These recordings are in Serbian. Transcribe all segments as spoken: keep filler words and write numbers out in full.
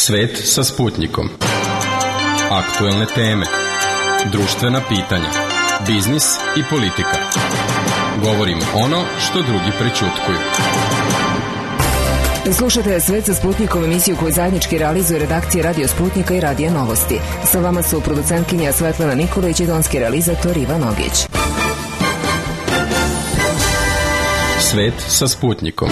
Svet sa Sputnikom. Aktuelne teme, društvena pitanja, biznis i politika. Govorimo ono što drugi prećutkuju. Slušate Svet sa Sputnikom, emisiju koju zajednički realizuje redakcije Radio Sputnika i Radija Novosti. Sa vama su producentkinja Svetlana Nikolić i donski realizator Ivan Ogić. Svet sa Sputnikom.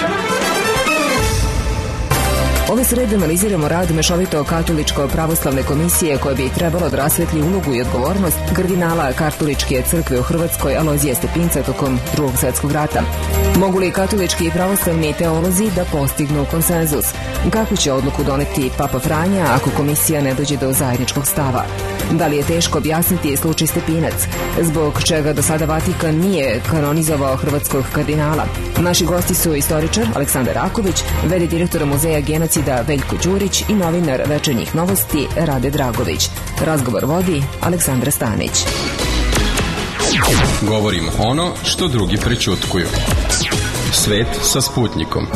Ove srede analiziramo rad mešovito katoličko-pravoslavne komisije koja bi trebalo da rasvetli ulogu i odgovornost kardinala katoličke crkve u Hrvatskoj Alojzija Stepinca tokom Drugog svjetskog rata. Mogu li katolički i pravoslavni teolozi da postignu konsenzus? Kako će odluku doneti Papa Franja ako komisija ne dođe do zajedničkog stava? Da li je teško objasniti slučaj Stepinac? Zbog čega do sada Vatikan nije kanonizovao hrvatskog kardinala? Naši gosti su istoričar Aleksandar Raković, v d direktora muzeja genocida Veljko Đurić i novinar Večernjih novosti Rade Dragović. Razgovor vodi Aleksandra Stanić. Govorimo ono što drugi prećutkuju. Svet sa Sputnikom.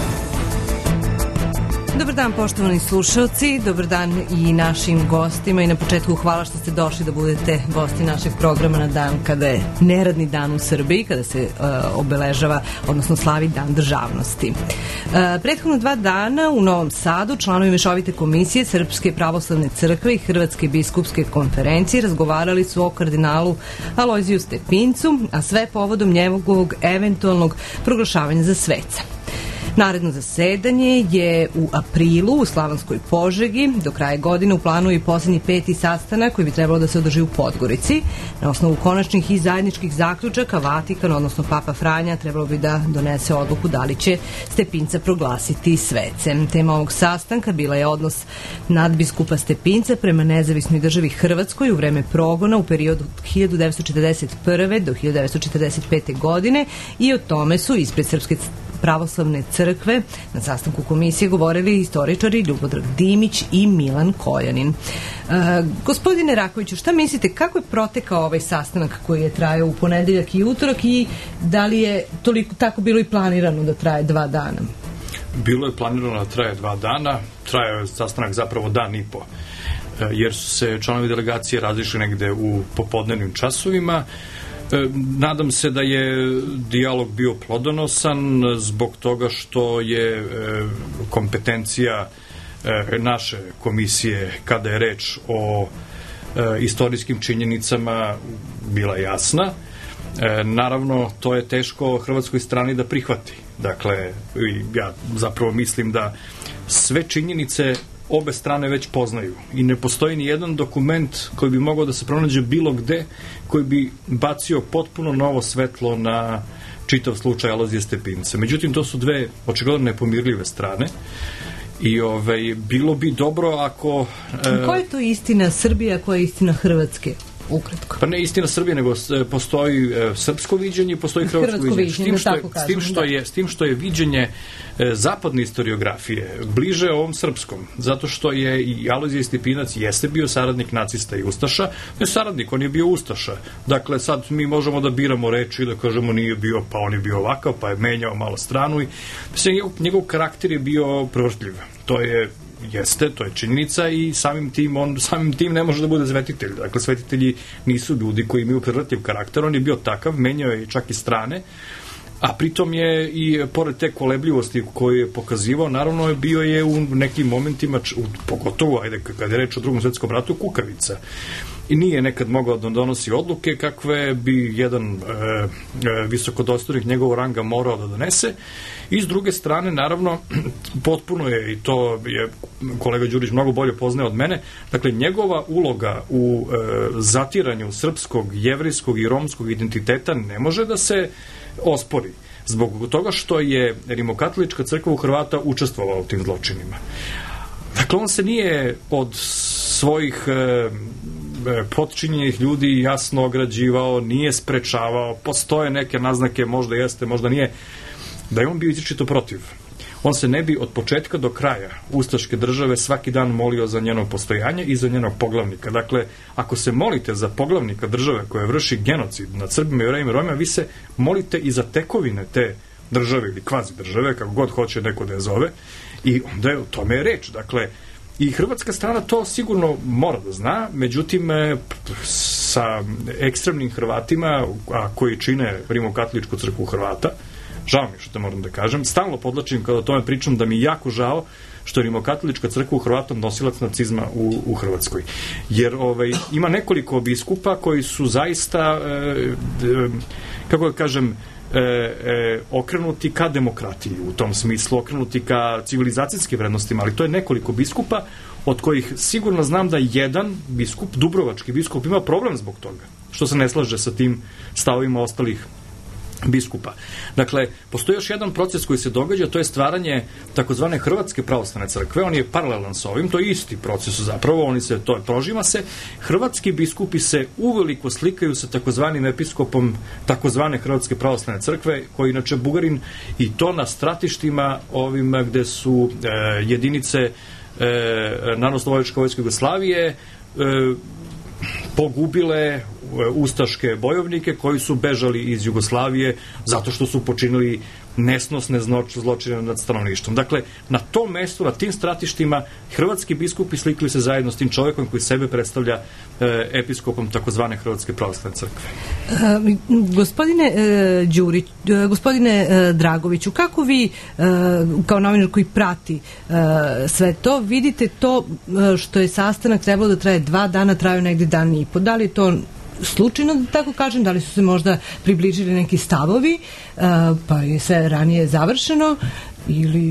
Dobar dan, poštovani slušalci, dobar dan i našim gostima i na početku hvala što ste došli da budete gosti našeg programa na dan kada je neradni dan u Srbiji, kada se uh, obeležava, odnosno slavi Dan državnosti. Uh, prethodno dva dana u Novom Sadu članovi mešovite komisije Srpske pravoslavne crkve i Hrvatske biskupske konferencije razgovarali su o kardinalu Alojziju Stepincu, a sve povodom njegovog eventualnog proglašavanja za sveca. Naredno zasedanje je u aprilu u Slavonskoj Požegi. Do kraja godine u planu je i posljednji peti sastanak koji bi trebalo da se održi u Podgorici. Na osnovu konačnih i zajedničkih zaključaka Vatikan, odnosno Papa Franja, trebalo bi da donese odluku da li će Stepinca proglasiti svecem. Tema ovog sastanka bila je odnos nadbiskupa Stepinca prema nezavisnoj državi Hrvatskoj u vreme progona u periodu od hiljadu devetsto četrdeset prve do hiljadu devetsto četrdeset pete godine i o tome su ispred Srpske pravoslavne crkve na sastanku komisije govorili istoričari Ljubodrag Dimić i Milan Kojanin. E, gospodine Rakoviću, šta mislite, kako je protekao ovaj sastanak koji je trajao u ponedeljak i utorak i da li je toliko tako bilo i planirano da traje dva dana? Bilo je planirano da traje dva dana, trajao je sastanak zapravo dan i po, jer su se članovi delegacije razišli negde u popodnevnim časovima. Nadam se da je dijalog bio plodonosan zbog toga što je kompetencija naše komisije kada je reč o istorijskim činjenicama bila jasna. Naravno, to je teško hrvatskoj strani da prihvati. Dakle, ja zapravo mislim da sve činjenice obe strane već poznaju i ne postoji ni jedan dokument koji bi mogao da se pronađe bilo gde koji bi bacio potpuno novo svetlo na čitav slučaj Alojzija Stepinca. Međutim, to su dve očigledno nepomirljive strane i ovaj, bilo bi dobro ako... E... Koja je to istina Srbije, a koja je istina Hrvatske? Ukratko. Pa ne istina Srbije, nego postoji e, srpsko viđenje i postoji hrvatsko, hrvatsko viđenje. S tim, što je, s, tim što je, s tim što je viđenje e, zapadne historiografije bliže ovom srpskom, zato što je i Alojzije Stepinac jeste bio saradnik nacista i ustaša, ne saradnik, on je bio ustaša. Dakle, sad mi možemo da biramo reči i da kažemo nije bio, pa on je bio ovakav, pa je menjao malo stranu i mislim, njegov, njegov karakter je bio prevrtljiv. To je jeste, to je činjenica i samim tim on samim tim ne može da bude svetitelj. Dakle, svetitelji nisu ljudi koji imaju prevrtljiv karakter, on je bio takav, menjao je čak i strane, a pritom je i pored te kolebljivosti koju je pokazivao, naravno je bio je u nekim momentima, pogotovo ajde, kada je reč o Drugom svjetskom ratu, kukavica. I nije nekad mogao da donosi odluke kakve bi jedan e, e, visokodostojnik njegovog ranga morao da donese. I s druge strane, naravno, potpuno je, i to je kolega Đurić mnogo bolje poznaje od mene, dakle, njegova uloga u e, zatiranju srpskog, jevrijskog i romskog identiteta ne može da se ospori. Zbog toga što je rimokatolička crkva u Hrvata učestvovala u tim zločinima. Dakle, on se nije od svojih e, potčinjenih ljudi jasno ograđivao, nije sprečavao, postoje neke naznake, možda jeste, možda nije, da je on bio izričito protiv. On se ne bi od početka do kraja ustaške države svaki dan molio za njeno postojanje i za njenog poglavnika. Dakle, ako se molite za poglavnika države koja vrši genocid nad Srbima, Jevrejima i Romima, vi se molite i za tekovine te države ili kvazi države, kako god hoće neko da je zove, i onda je o tome je reč. Dakle, I hrvatska strana to sigurno mora da zna, međutim sa ekstremnim Hrvatima, a koji čine Rimokatoličku crkvu Hrvata, žao mi što te moram da kažem, stalno podlačim kada o tome pričam da mi je jako žao što je Rimokatolička crkva u Hrvatom nosilac nacizma u, u Hrvatskoj. Jer ovaj, ima nekoliko biskupa koji su zaista, e, e, kako da kažem, E, e, okrenuti ka demokratiji, u tom smislu okrenuti ka civilizacijskim vrednostima, ali to je nekoliko biskupa od kojih sigurno znam da jedan biskup, dubrovački biskup, ima problem zbog toga, što se ne slaže sa tim stavovima ostalih biskupa. Dakle, postoji još jedan proces koji se događa, to je stvaranje takozvane Hrvatske pravoslavne crkve, on je paralelan sa ovim, to je isti proces zapravo, oni se, to prožima se, hrvatski biskupi se uveliko slikaju sa takozvanim episkopom takozvane Hrvatske pravoslavne crkve, koji inače Bugarin, i to na stratištima ovim gde su e, jedinice e, Narodno-oslobodilačke vojske Jugoslavije e, pogubile ustaške bojovnike koji su bežali iz Jugoslavije zato što su počinili nesnosne zločine nad stanovništvom. Dakle, na tom mestu, na tim stratištima, hrvatski biskupi slikali se zajedno s tim čovjekom koji sebe predstavlja e, episkopom takozvane Hrvatske pravoslavne crkve. E, gospodine e, Đurić, e, gospodine e, Dragoviću, kako vi e, kao novinar koji prati e, sve to, vidite to e, što je sastanak trebalo da traje dva dana, traju negdje dan i po. Da li to slučajno, da tako kažem, da li su se možda približili neki stavovi, pa je sve ranije završeno, ili...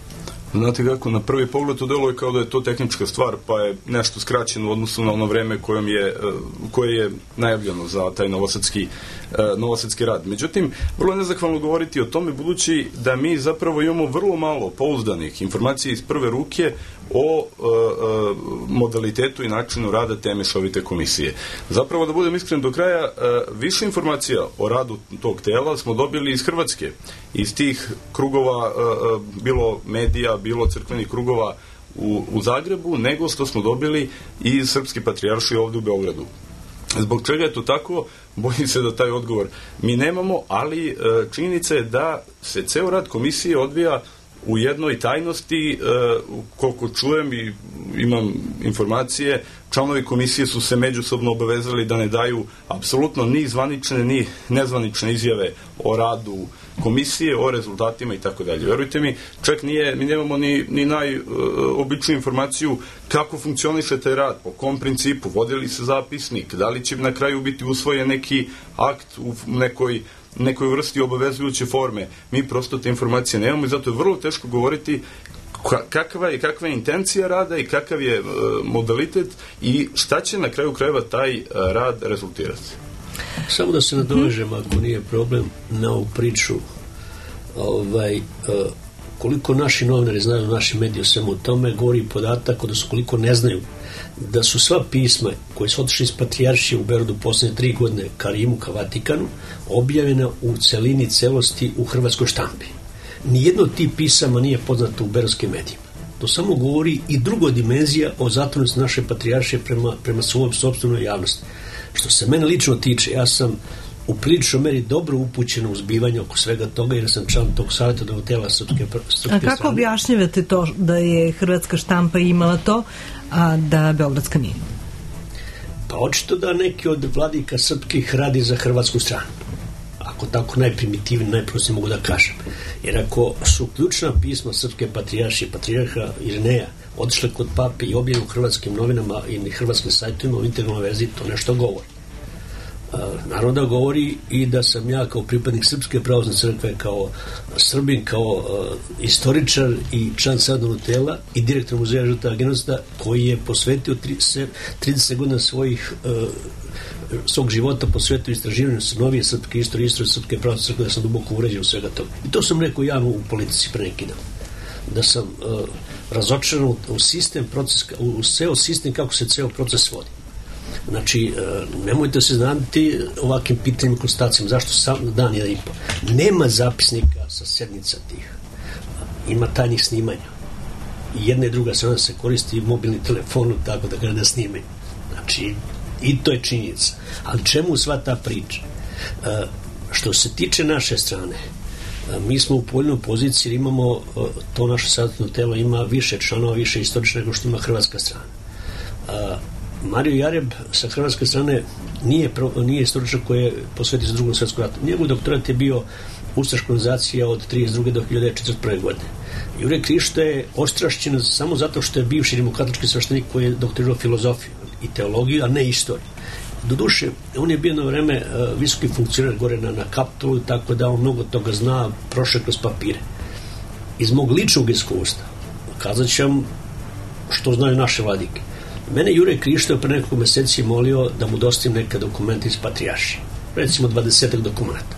Znate kako, na prvi pogled to deluje kao da je to tehnička stvar, pa je nešto skraćeno u odnosu na ono vreme kojom je, koje je najavljeno za taj novosadski, novosadski rad. Međutim, vrlo je nezahvalno govoriti o tome, budući da mi zapravo imamo vrlo malo pouzdanih informacija iz prve ruke o e, e, modalitetu i načinu rada te mešovite komisije. Zapravo, da budem iskren do kraja, e, više informacija o radu tog tela smo dobili iz Hrvatske, iz tih krugova, e, e, bilo medija, bilo crkvenih krugova u, u Zagrebu, nego što smo dobili iz Srpske patrijaršije ovdje u Beogradu. Zbog čega je to tako? Bojim se da taj odgovor mi nemamo, ali e, činjenica je da se ceo rad komisije odvija u jednoj tajnosti, e, koliko čujem i imam informacije, članovi komisije su se međusobno obavezali da ne daju apsolutno ni zvanične ni nezvanične izjave o radu komisije, o rezultatima i tako dalje. Verujte mi, čak nije, mi nemamo ni, ni najobičniju informaciju kako funkcioniše taj rad, po kom principu, vodili se zapisnik, da li će na kraju biti usvojen neki akt u nekoj nekoj vrsti obavezujuće forme. Mi prosto te informacije nemamo i zato je vrlo teško govoriti kakva je, kakva je intencija rada i kakav je uh, modalitet i šta će na kraju krajeva taj uh, rad rezultirati. Samo da se nadovežem, ako nije problem, na ovu priču, ovaj, uh, koliko naši novinari znaju, naši mediji o svemu tome, govori podatak, odnosno koliko ne znaju da su sva pisma koje su otišli iz Patrijaršije u Beogradu posljednje tri godine ka Rimu, ka Vatikanu, objavljena u celini, celosti u hrvatskoj štampi. Nijedno od tih pisama nije poznato u beogradskim medijima. To samo govori i druga dimenzija o zatvorenosti naše Patrijaršije prema, prema svojom sopstvenoj javnosti. Što se mene lično tiče, ja sam u priličnoj meri dobro upućen u zbivanje oko svega toga, jer sam član tog savjetodavnog tela srpske, srpske A kako strane. Objašnjavate to da je hrvatska štampa imala to, a da beogradska nije? Pa očito da neki od vladika srpskih radi za hrvatsku stranu. Ako tako najprimitivni, najprostije mogu da kažem. Jer ako su ključna pisma srpske patrijaršije, patrijarha Irineja, otišle kod pape i objavljene u hrvatskim novinama i hrvatskim sajtovima u integralnoj verziji, to nešto govori. Naravno da govori i da sam ja kao pripadnik Srpske pravoslavne crkve, kao Srbin, kao uh, istoričar i član savjetodavnog tela i direktor muzeja žrtava genocida, koji je posvetio trideset godina svojih uh, svog života posvetio istraživanju novije srpske istorije, istorije Srpske pravoslavne crkve, da sam duboko uređen u svega toga. I to sam rekao javno u politici pre neki dan. Da sam uh, razočaran u sistem, proces, u ceo sistem kako se ceo proces vodi. Znači, nemojte se znati ovakvim pitanjima, konstatacijama. Zašto sam dan jedan i po? Nema zapisnika sa sednica tih. Ima tajnih snimanja. I jedna i druga strana se koristi mobilni telefon, tako da kada snimaju. Znači, i to je činjenica. Ali čemu sva ta priča? Što se tiče naše strane, Mi smo u povoljnoj poziciji, imamo, to naše savjetno telo ima više članova, više istoričara nego što ima hrvatska strana. Mario Jareb sa hrvatske strane nije, nije istoričar koji je posvetio se drugom svjetskom ratu. Njegov doktorat je bio ustaška organizacija od trideset druge do hiljadu devetsto četrdeset prve. godine. Jure Krišto je ostrašćen samo zato što je bivši rimokatolički sveštenik koji je doktorirao filozofiju i teologiju, a ne istoriju. Doduše, on je bio na vreme uh, visoki funkcioner gore na, na Kapitolu, tako da on mnogo toga zna, prošao kroz papire. Iz mog ličnog iskustva, kazat ću vam što znaju naše vladike. Mene Jure Krišto je pre nekog meseci molio da mu dostavim neke dokumente iz Patrijaršije. Recimo dvadesetak dokumenta.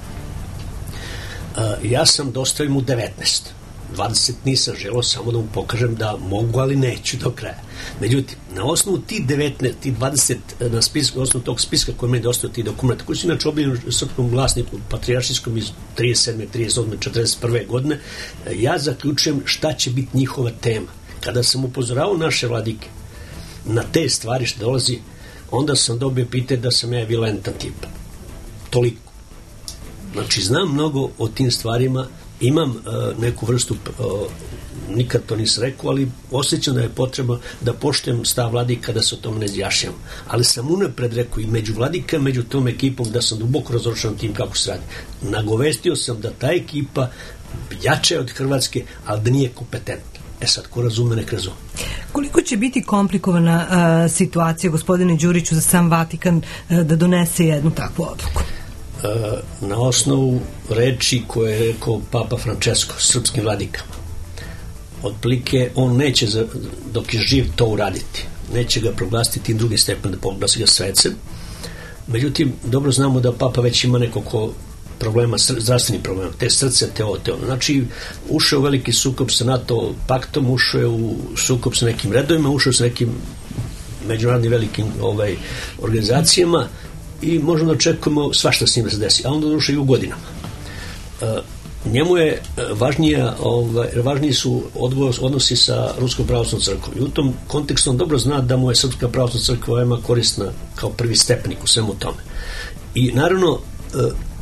Uh, ja sam dostavio mu devetnaest. dvadeset nisam želeo, samo da mu pokažem da mogu, ali neću do kraja. Međutim, na osnovu ti devetnaest, ti dvadeset, na spisku, osnovu tog spiska koji me je dostao ti dokumenta, koji su inače objavljeni u srpskom glasniku patrijaršijskom iz trideset sedme, trideset osme, četrdeset prve. godine, ja zaključujem šta će biti njihova tema. Kada sam upozoravao naše vladike na te stvari što dolazi, onda sam dobio pitanje da sam ja vilentan tipa. Toliko. Znači, znam mnogo o tim stvarima, imam uh, neku vrstu, uh, nikad to nisam rekao, ali osjećam da je potrebno da poštujem stav vladika da se o tome ne izjašnjam. Ali sam unapred rekao i među vladika, među tom ekipom da sam duboko razočaran tim kako se radi. Nagovestio sam da ta ekipa jača je od Hrvatske, ali da nije kompetentna. E sad, ko razume, nek razume. Koliko će biti komplikovana uh, situacija, gospodine Đuriću, za sam Vatikan uh, da donese jednu takvu odluku? Na osnovu reči koje je rekao Papa Francesco srpskim vladikama. Otprilike on neće za, dok je živ to uraditi. Neće ga proglasiti tim drugi stepen da proglasi ga svecem. Međutim, dobro znamo da Papa već ima nekoliko problema, zdravstvenih problema, te srce, te ovo, te ono. Znači, ušao u veliki sukob sa NATO paktom, ušao je u sukob sa nekim redovima, ušao sa nekim međunarodnim velikim ovaj, organizacijama i možemo da očekujemo svašta s njim da se desi, a onda došao i u godinama. E, njemu je važnija, ovaj, važniji su odgos, odnosi sa Ruskom pravoslavnom crkvom i u tom kontekstu on dobro zna da mu je Srpska pravoslavna crkva veoma korisna kao prvi stepenik u svemu tome. I naravno, e,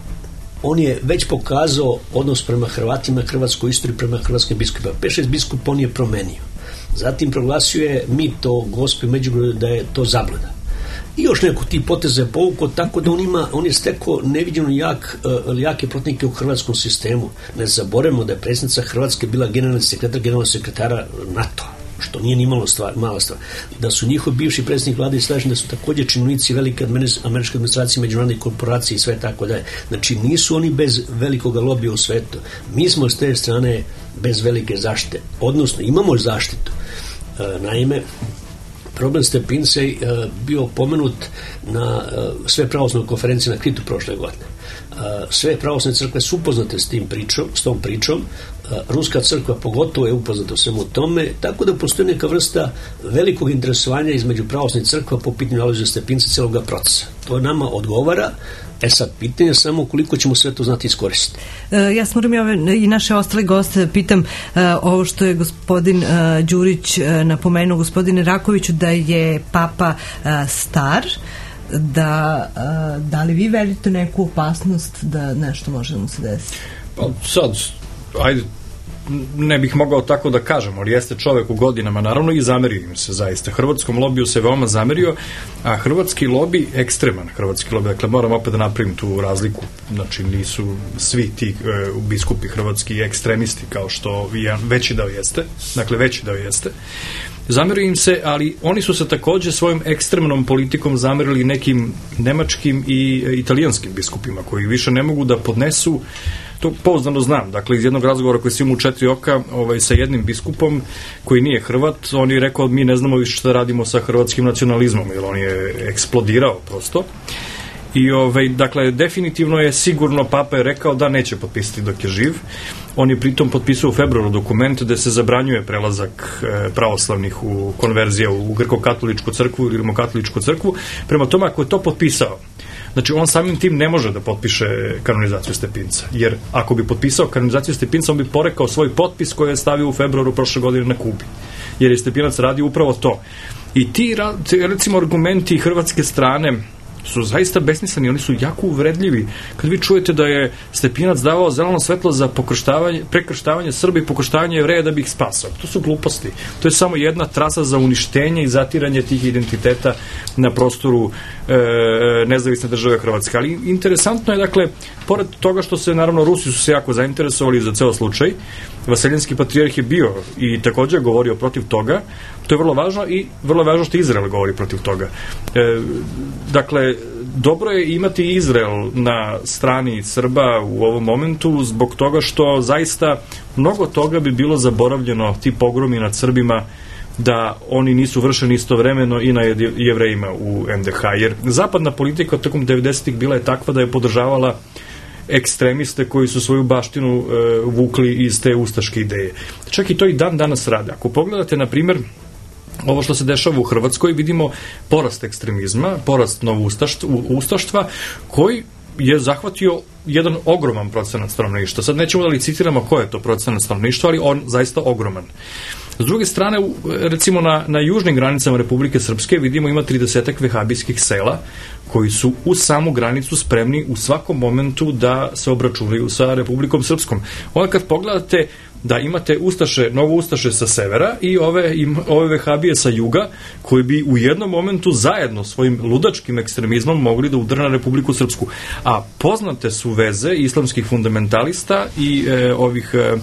on je već pokazao odnos prema Hrvatima, hrvatskoj istoriji prema hrvatskim biskupima. pet šest biskupa on je promenio. Zatim proglasio je mito Gospe Međugorju da je to zabluda. I još neko ti poteza je povukao, tako da on ima, on je stekao neviđeno jak, uh, jake protivnike u hrvatskom sistemu. Ne zaboravimo da je predsjednica Hrvatske bila generalni sekretar generalnog sekretara NATO, što nije ni malo stvar, mala stvar. Da su njihovi bivši predsjednik vlade i slažni da su također činovnici velike američke administracije, međunarodne korporacije i sve tako dalje. Znači nisu oni bez velikog lobija u svetu. Mi smo s te strane bez velike zaštite. Odnosno imamo zaštitu. Uh, naime, problem Stepinca je uh, bio pomenut na uh, sve pravoslavne konferencije na Kritu prošle godine. Uh, sve pravoslavne crkve su upoznate s tim pričom, s tom pričom. Uh, Ruska crkva pogotovo je upoznata u svemu tome, tako da postoji neka vrsta velikog interesovanja između pravoslavnih crkva po pitanju Alojzija Stepinca celoga procesa. To nama odgovara. E sad, pitanje je samo koliko ćemo sve to znati iskoristiti. E, ja smoram i, ove, i naše ostale goste, pitam e, ovo što je gospodin e, Đurić e, napomenuo, gospodine Rakoviću, da je Papa e, star, da, e, da li vi verite neku opasnost da nešto može da mu se desiti? Pa sad, ajde, ne bih mogao tako da kažem, ali jeste čovek u godinama, naravno, i zamerio im se zaista. Hrvatskom lobiju se veoma zamerio, a hrvatski lobi, ekstreman hrvatski lobi, dakle moram opet da napravim tu razliku, znači nisu svi ti e, biskupi hrvatski ekstremisti kao što je, veći deo jeste, dakle veći deo jeste. Zamerio im se, ali oni su se takođe svojom ekstremnom politikom zamerili nekim nemačkim i italijanskim biskupima koji više ne mogu da podnesu. To pouzdano znam, dakle iz jednog razgovora koji si imao u četiri oka ovaj, sa jednim biskupom koji nije Hrvat, on je rekao mi ne znamo više šta radimo sa hrvatskim nacionalizmom, jer on je eksplodirao prosto. I ovaj, dakle, definitivno je sigurno, Papa je rekao da neće potpisati dok je živ. On je pritom potpisao u februaru dokument gde se zabranjuje prelazak e, pravoslavnih u konverzija u grko-katoličku crkvu ili rimokatoličku crkvu. Prema tome, ako je to potpisao, znači on samim tim ne može da potpiše kanonizaciju Stepinca, jer ako bi potpisao kanonizaciju Stepinca, on bi porekao svoj potpis koji je stavio u februaru prošle godine na Kubi, jer je Stepinac radio upravo to. I ti, recimo, argumenti hrvatske strane su zaista besmisleni, oni su jako uvredljivi. Kad vi čujete da je Stepinac davao zeleno svetlo za pokrštavanje, prekrštavanje Srba i pokrštavanje Jevreja da bi ih spasao. To su gluposti. To je samo jedna trasa za uništenje i zatiranje tih identiteta na prostoru e, nezavisne države Hrvatske. Ali interesantno je, dakle, pored toga što se, naravno, Rusi su se jako zainteresovali za ceo slučaj, Vaseljenski patrijarh je bio i također govorio protiv toga. To je vrlo važno i vrlo važno što Izrael govori protiv toga. E, dakle, dobro je imati Izrael na strani Srba u ovom momentu zbog toga što zaista mnogo toga bi bilo zaboravljeno, ti pogromi nad Srbima, da oni nisu vršeni istovremeno i na Jevrejima u en de ha. Jer zapadna politika tokom devedesetih bila je takva da je podržavala ekstremiste koji su svoju baštinu e, vukli iz te ustaške ideje. Čak i to i dan danas rade. Ako pogledate, na primjer, ovo što se dešava u Hrvatskoj, vidimo porast ekstremizma, porast novoustaštva, koji je zahvatio jedan ogroman procenat stanovništva. Sad nećemo da licitiramo ko je to procenat stanovništva, ali on zaista ogroman. S druge strane, recimo na, na južnim granicama Republike Srpske vidimo ima tridesetak vehabijskih sela koji su u samu granicu spremni u svakom momentu da se obračunaju sa Republikom Srpskom. Onda kad pogledate da imate ustaše, novo ustaše sa severa i ove, im, ove vehabije sa juga, koji bi u jednom momentu zajedno svojim ludačkim ekstremizmom mogli da udre na Republiku Srpsku. A poznate su veze islamskih fundamentalista i e, ovih e,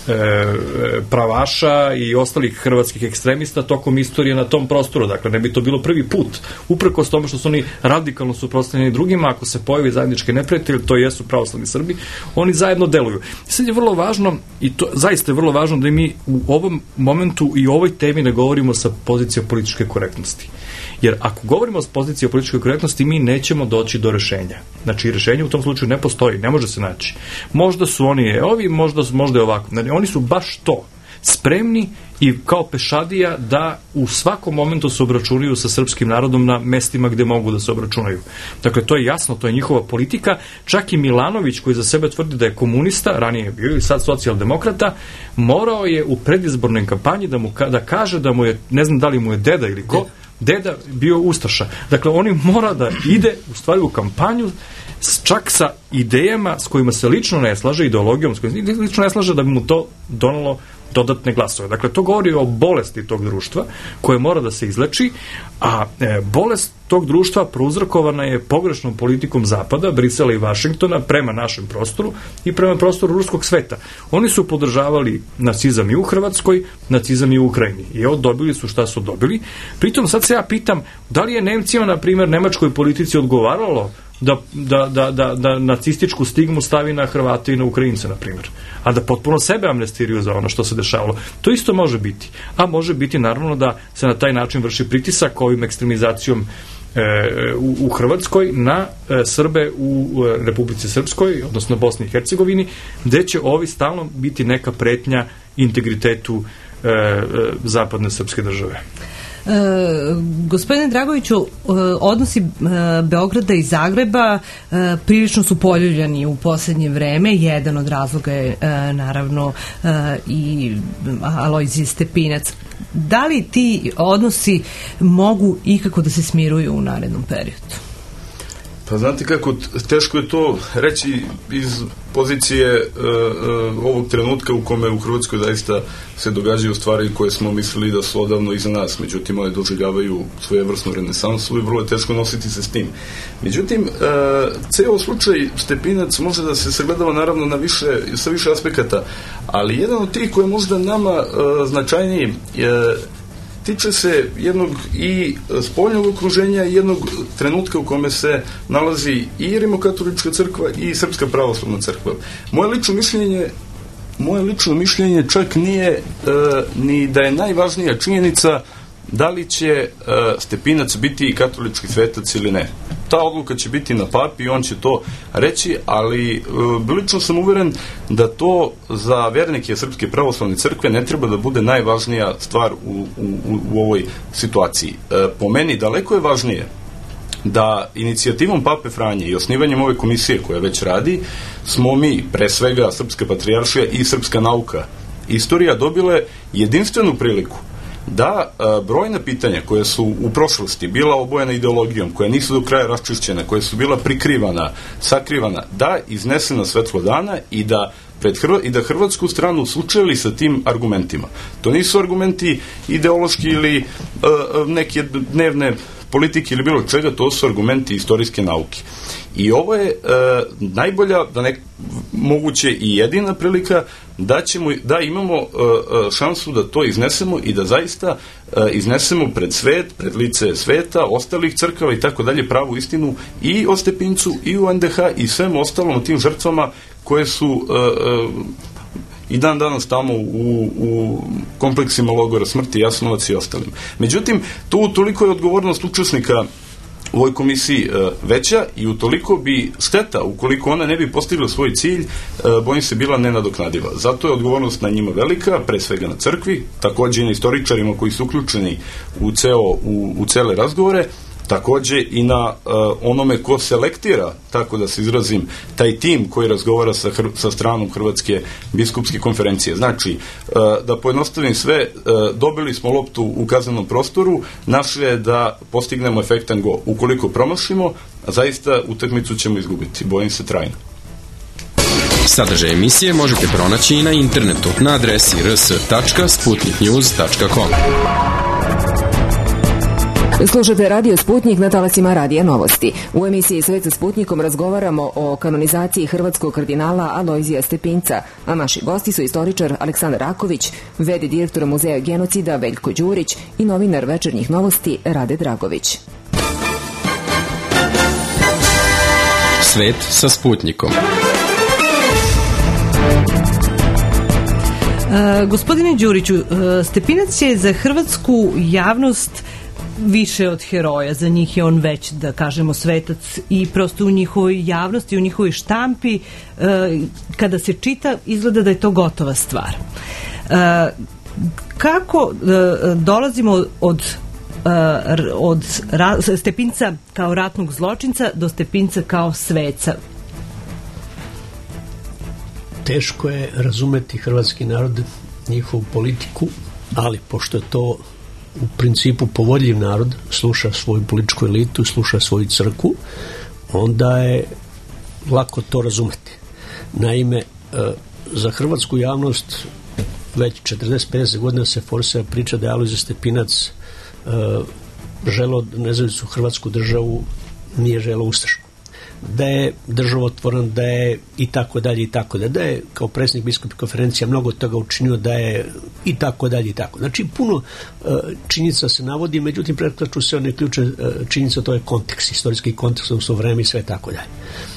pravaša i ostalih hrvatskih ekstremista tokom istorije na tom prostoru. Dakle, ne bi to bilo prvi put. Uprkos tome što su oni radikalno suprotstavljeni drugima, ako se pojavi zajednički neprijatelj, to jesu pravoslavni Srbi, oni zajedno deluju. Sad je vrlo važno, i to zaista je vrlo važno da mi u ovom momentu i u ovoj temi ne govorimo sa pozicije političke korektnosti. Jer ako govorimo s pozicije političke korektnosti, mi nećemo doći do rešenja. Znači, rešenje u tom slučaju ne postoji, ne može se naći. Možda su oni ovi, možda, možda je ovako. Znači, oni su baš to, spremni i kao pešadija da u svakom momentu se obračunaju sa srpskim narodom na mestima gde mogu da se obračunaju. Dakle, to je jasno, to je njihova politika. Čak i Milanović, koji za sebe tvrdi da je komunista, ranije je bio i sad socijaldemokrata, morao je u predizbornoj kampanji da, mu, da kaže da mu je, ne znam da li mu je deda ili ko, deda bio ustaša. Dakle, oni mora da ide u stvari u kampanju čak sa idejama s kojima se lično ne slaže, ideologijom s kojima se lično ne slaže, da bi mu to donalo dodatne glasove. Dakle, to govori o bolesti tog društva koje mora da se izleči, a e, bolest tog društva prouzrokovana je pogrešnom politikom Zapada, Brisela i Vašingtona prema našem prostoru i prema prostoru ruskog sveta. Oni su podržavali nacizam i u Hrvatskoj, nacizam i u Ukrajini. I evo, dobili su šta su dobili. Pritom sad se ja pitam, da li je Nemcima, na primjer, nemačkoj politici odgovaralo da, da, da, da, da nacističku stigmu stavi na Hrvate i na Ukrajince, na primjer, a da potpuno sebe amnestiraju za ono što se dešavalo. To isto može biti. A može biti, naravno, da se na taj način vrši pritisak ovim ekstremizacijom e, u, u Hrvatskoj na e, Srbe u e, Republici Srpskoj, odnosno Bosni i Hercegovini, gde će ovi stalno biti neka pretnja integritetu e, e, zapadne srpske države. E, gospodine Dragoviću, e, odnosi e, Beograda i Zagreba e, prilično su poljuljani u poslednje vreme. Jedan od razloga je e, naravno e, i Alojzije Stepinac. Da li ti odnosi mogu ikako da se smiruju u narednom periodu? Pa znate kako, teško je to reći iz pozicije uh, uh, ovog trenutka u kome u Hrvatskoj zaista se događaju stvari koje smo mislili da su odavno iza nas, međutim one doživljavaju svojevrsnu renesansu i vrlo je teško nositi se s tim. Međutim, uh, ceo slučaj Stepinac može da se sagledava naravno na više, sa više aspekata, ali jedan od tih koji je možda nama uh, značajniji uh, tiče se jednog i spoljnog okruženja i jednog trenutka u kome se nalazi i Rimokatolička crkva i Srpska pravoslavna crkva. Moje lično mišljenje moje lično mišljenje čak nije e, ni da je najvažnija činjenica da li će e, Stepinac biti katolički svetac ili ne. Ta odluka će biti na papi i on će to reći, ali e, lično sam uveren da to za vernike Srpske pravoslavne crkve ne treba da bude najvažnija stvar u, u, u ovoj situaciji. E, po meni daleko je važnije da inicijativom Pape Franje i osnivanjem ove komisije koja već radi, smo mi, pre svega Srpska patrijaršija i srpska nauka istorija, dobile jedinstvenu priliku da a, brojna pitanja koja su u prošlosti bila obojena ideologijom, koja nisu do kraja raščišćena, koja su bila prikrivana, sakrivana, da iznese na svetlo dana i da pred Hrva, i da hrvatsku stranu sučeli sa tim argumentima. To nisu argumenti ideološki ili a, neke dnevne politike ili bilo čega, to su argumenti istorijske nauke. I ovo je e, najbolja, da ne moguće i jedina prilika da ćemo, da imamo e, šansu da to iznesemo i da zaista e, iznesemo pred svet, pred lice sveta, ostalih crkava i tako dalje pravu istinu i o Stepincu i u en de ha i svem ostalom o tim žrtvama koje su e, e, i dan danas tamo u, u kompleksima logora smrti, Jasenovac i ostalim. Međutim, tu toliko je odgovornost učesnika u ovoj komisiji e, veća i utoliko bi šteta, ukoliko ona ne bi postigla svoj cilj, e, bojim se bila nenadoknadiva. Zato je odgovornost na njima velika, pre svega na crkvi, takođe i na istoričarima koji su uključeni u, ceo, u, u cele razgovore, takođe i na uh, onome ko selektira, tako da se izrazim, taj tim koji razgovara sa, hr sa stranom Hrvatske biskupske konferencije. Znači, uh, da pojednostavim sve, uh, dobili smo loptu u kaznenom prostoru, naše je da postignemo efektan go. Ukoliko promašimo, zaista utakmicu ćemo izgubiti. Bojim se trajno. Sadržaj emisije možete pronaći i na internetu na adresi r s tačka sputnik news tačka com. Slušate Radio Sputnik na talasima Radija Novosti. U emisiji Svet sa Sputnikom razgovaramo o kanonizaciji hrvatskog kardinala Alojzija Stepinca, a naši gosti su istoričar Aleksandar Raković, ve de direktor Muzeja genocida Veljko Đurić i novinar Večernjih Novosti Rade Dragović. Svet sa Sputnikom. Uh, gospodine Đuriću, uh, Stepinac je za hrvatsku javnost više od heroja, za njih je on već, da kažemo, svetac i prosto u njihovoj javnosti, u njihovoj štampi, e, kada se čita, izgleda da je to gotova stvar. E, kako e, dolazimo od, e, od ra, Stepinca kao ratnog zločinca do Stepinca kao sveca? Teško je razumeti hrvatski narod, njihovu politiku, ali pošto je to u principu povodljiv narod, sluša svoju političku elitu, sluša svoju crkvu, onda je lako to razumeti. Naime, za hrvatsku javnost već četrdeset do pedeset godina se forsira priča da je Alojzije Stepinac želeo nezavisnu hrvatsku državu, nije želeo ustašku. Da je državotvoran, da je i tako dalje i tako dalje, da je kao predsjednik biskupske konferencije mnogo toga učinio, da je i tako dalje i tako. Znači, puno uh, činjenica se navodi, međutim, prekraču se one ključne uh, činjenice, to je kontekst, istorijski kontekst, odnosno vreme i sve tako dalje.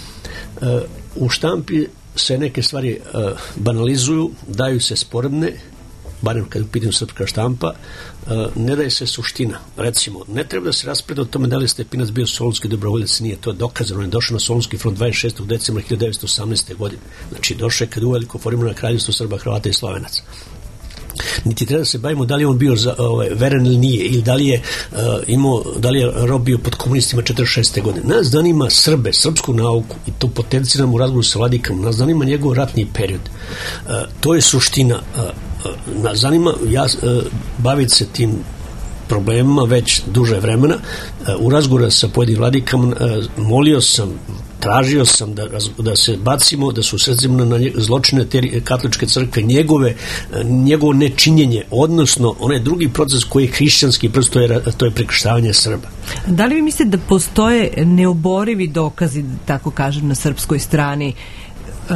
Uh, u štampi se neke stvari uh, banalizuju, daju se sporedne, barem kad upitam srpska štampa, ne daje se suština. Recimo, ne treba da se raspreda o tome da li je Stepinac bio solunski dobrovoljac, nije, to je dokazano. On je došao na Solunski front dvadeset šestog decembra hiljadu devetsto osamnaeste. godine. Znači, došao je kad uveliko formirano kraljevstvo Srba, Hrvata i Slovenaca. Niti treba da se bavimo da li on bio za, ovaj, veren ili nije, ili da li je uh, imao, da li je robio pod komunistima četrdeset šeste. godine. Nas zanima Srbe, srpsku nauku i to potenciramo u razgovoru sa vladikom. Nas zanima njegov ratni period. Uh, to je suština. Uh, uh, nas zanima ja, uh, baviti se tim problemima već duže vremena. Uh, u razgovoru sa pojedinim vladikama uh, molio sam, tražio sam da, da se bacimo, da se usredsimo na zločine te katoličke crkve, njegove, njegovo nečinjenje, odnosno onaj drugi proces koji je hrišćanski, prosto to je, to je prekrštavanje Srba. Da li vi mislite da postoje neoborivi dokazi, tako kažem, na srpskoj strani uh,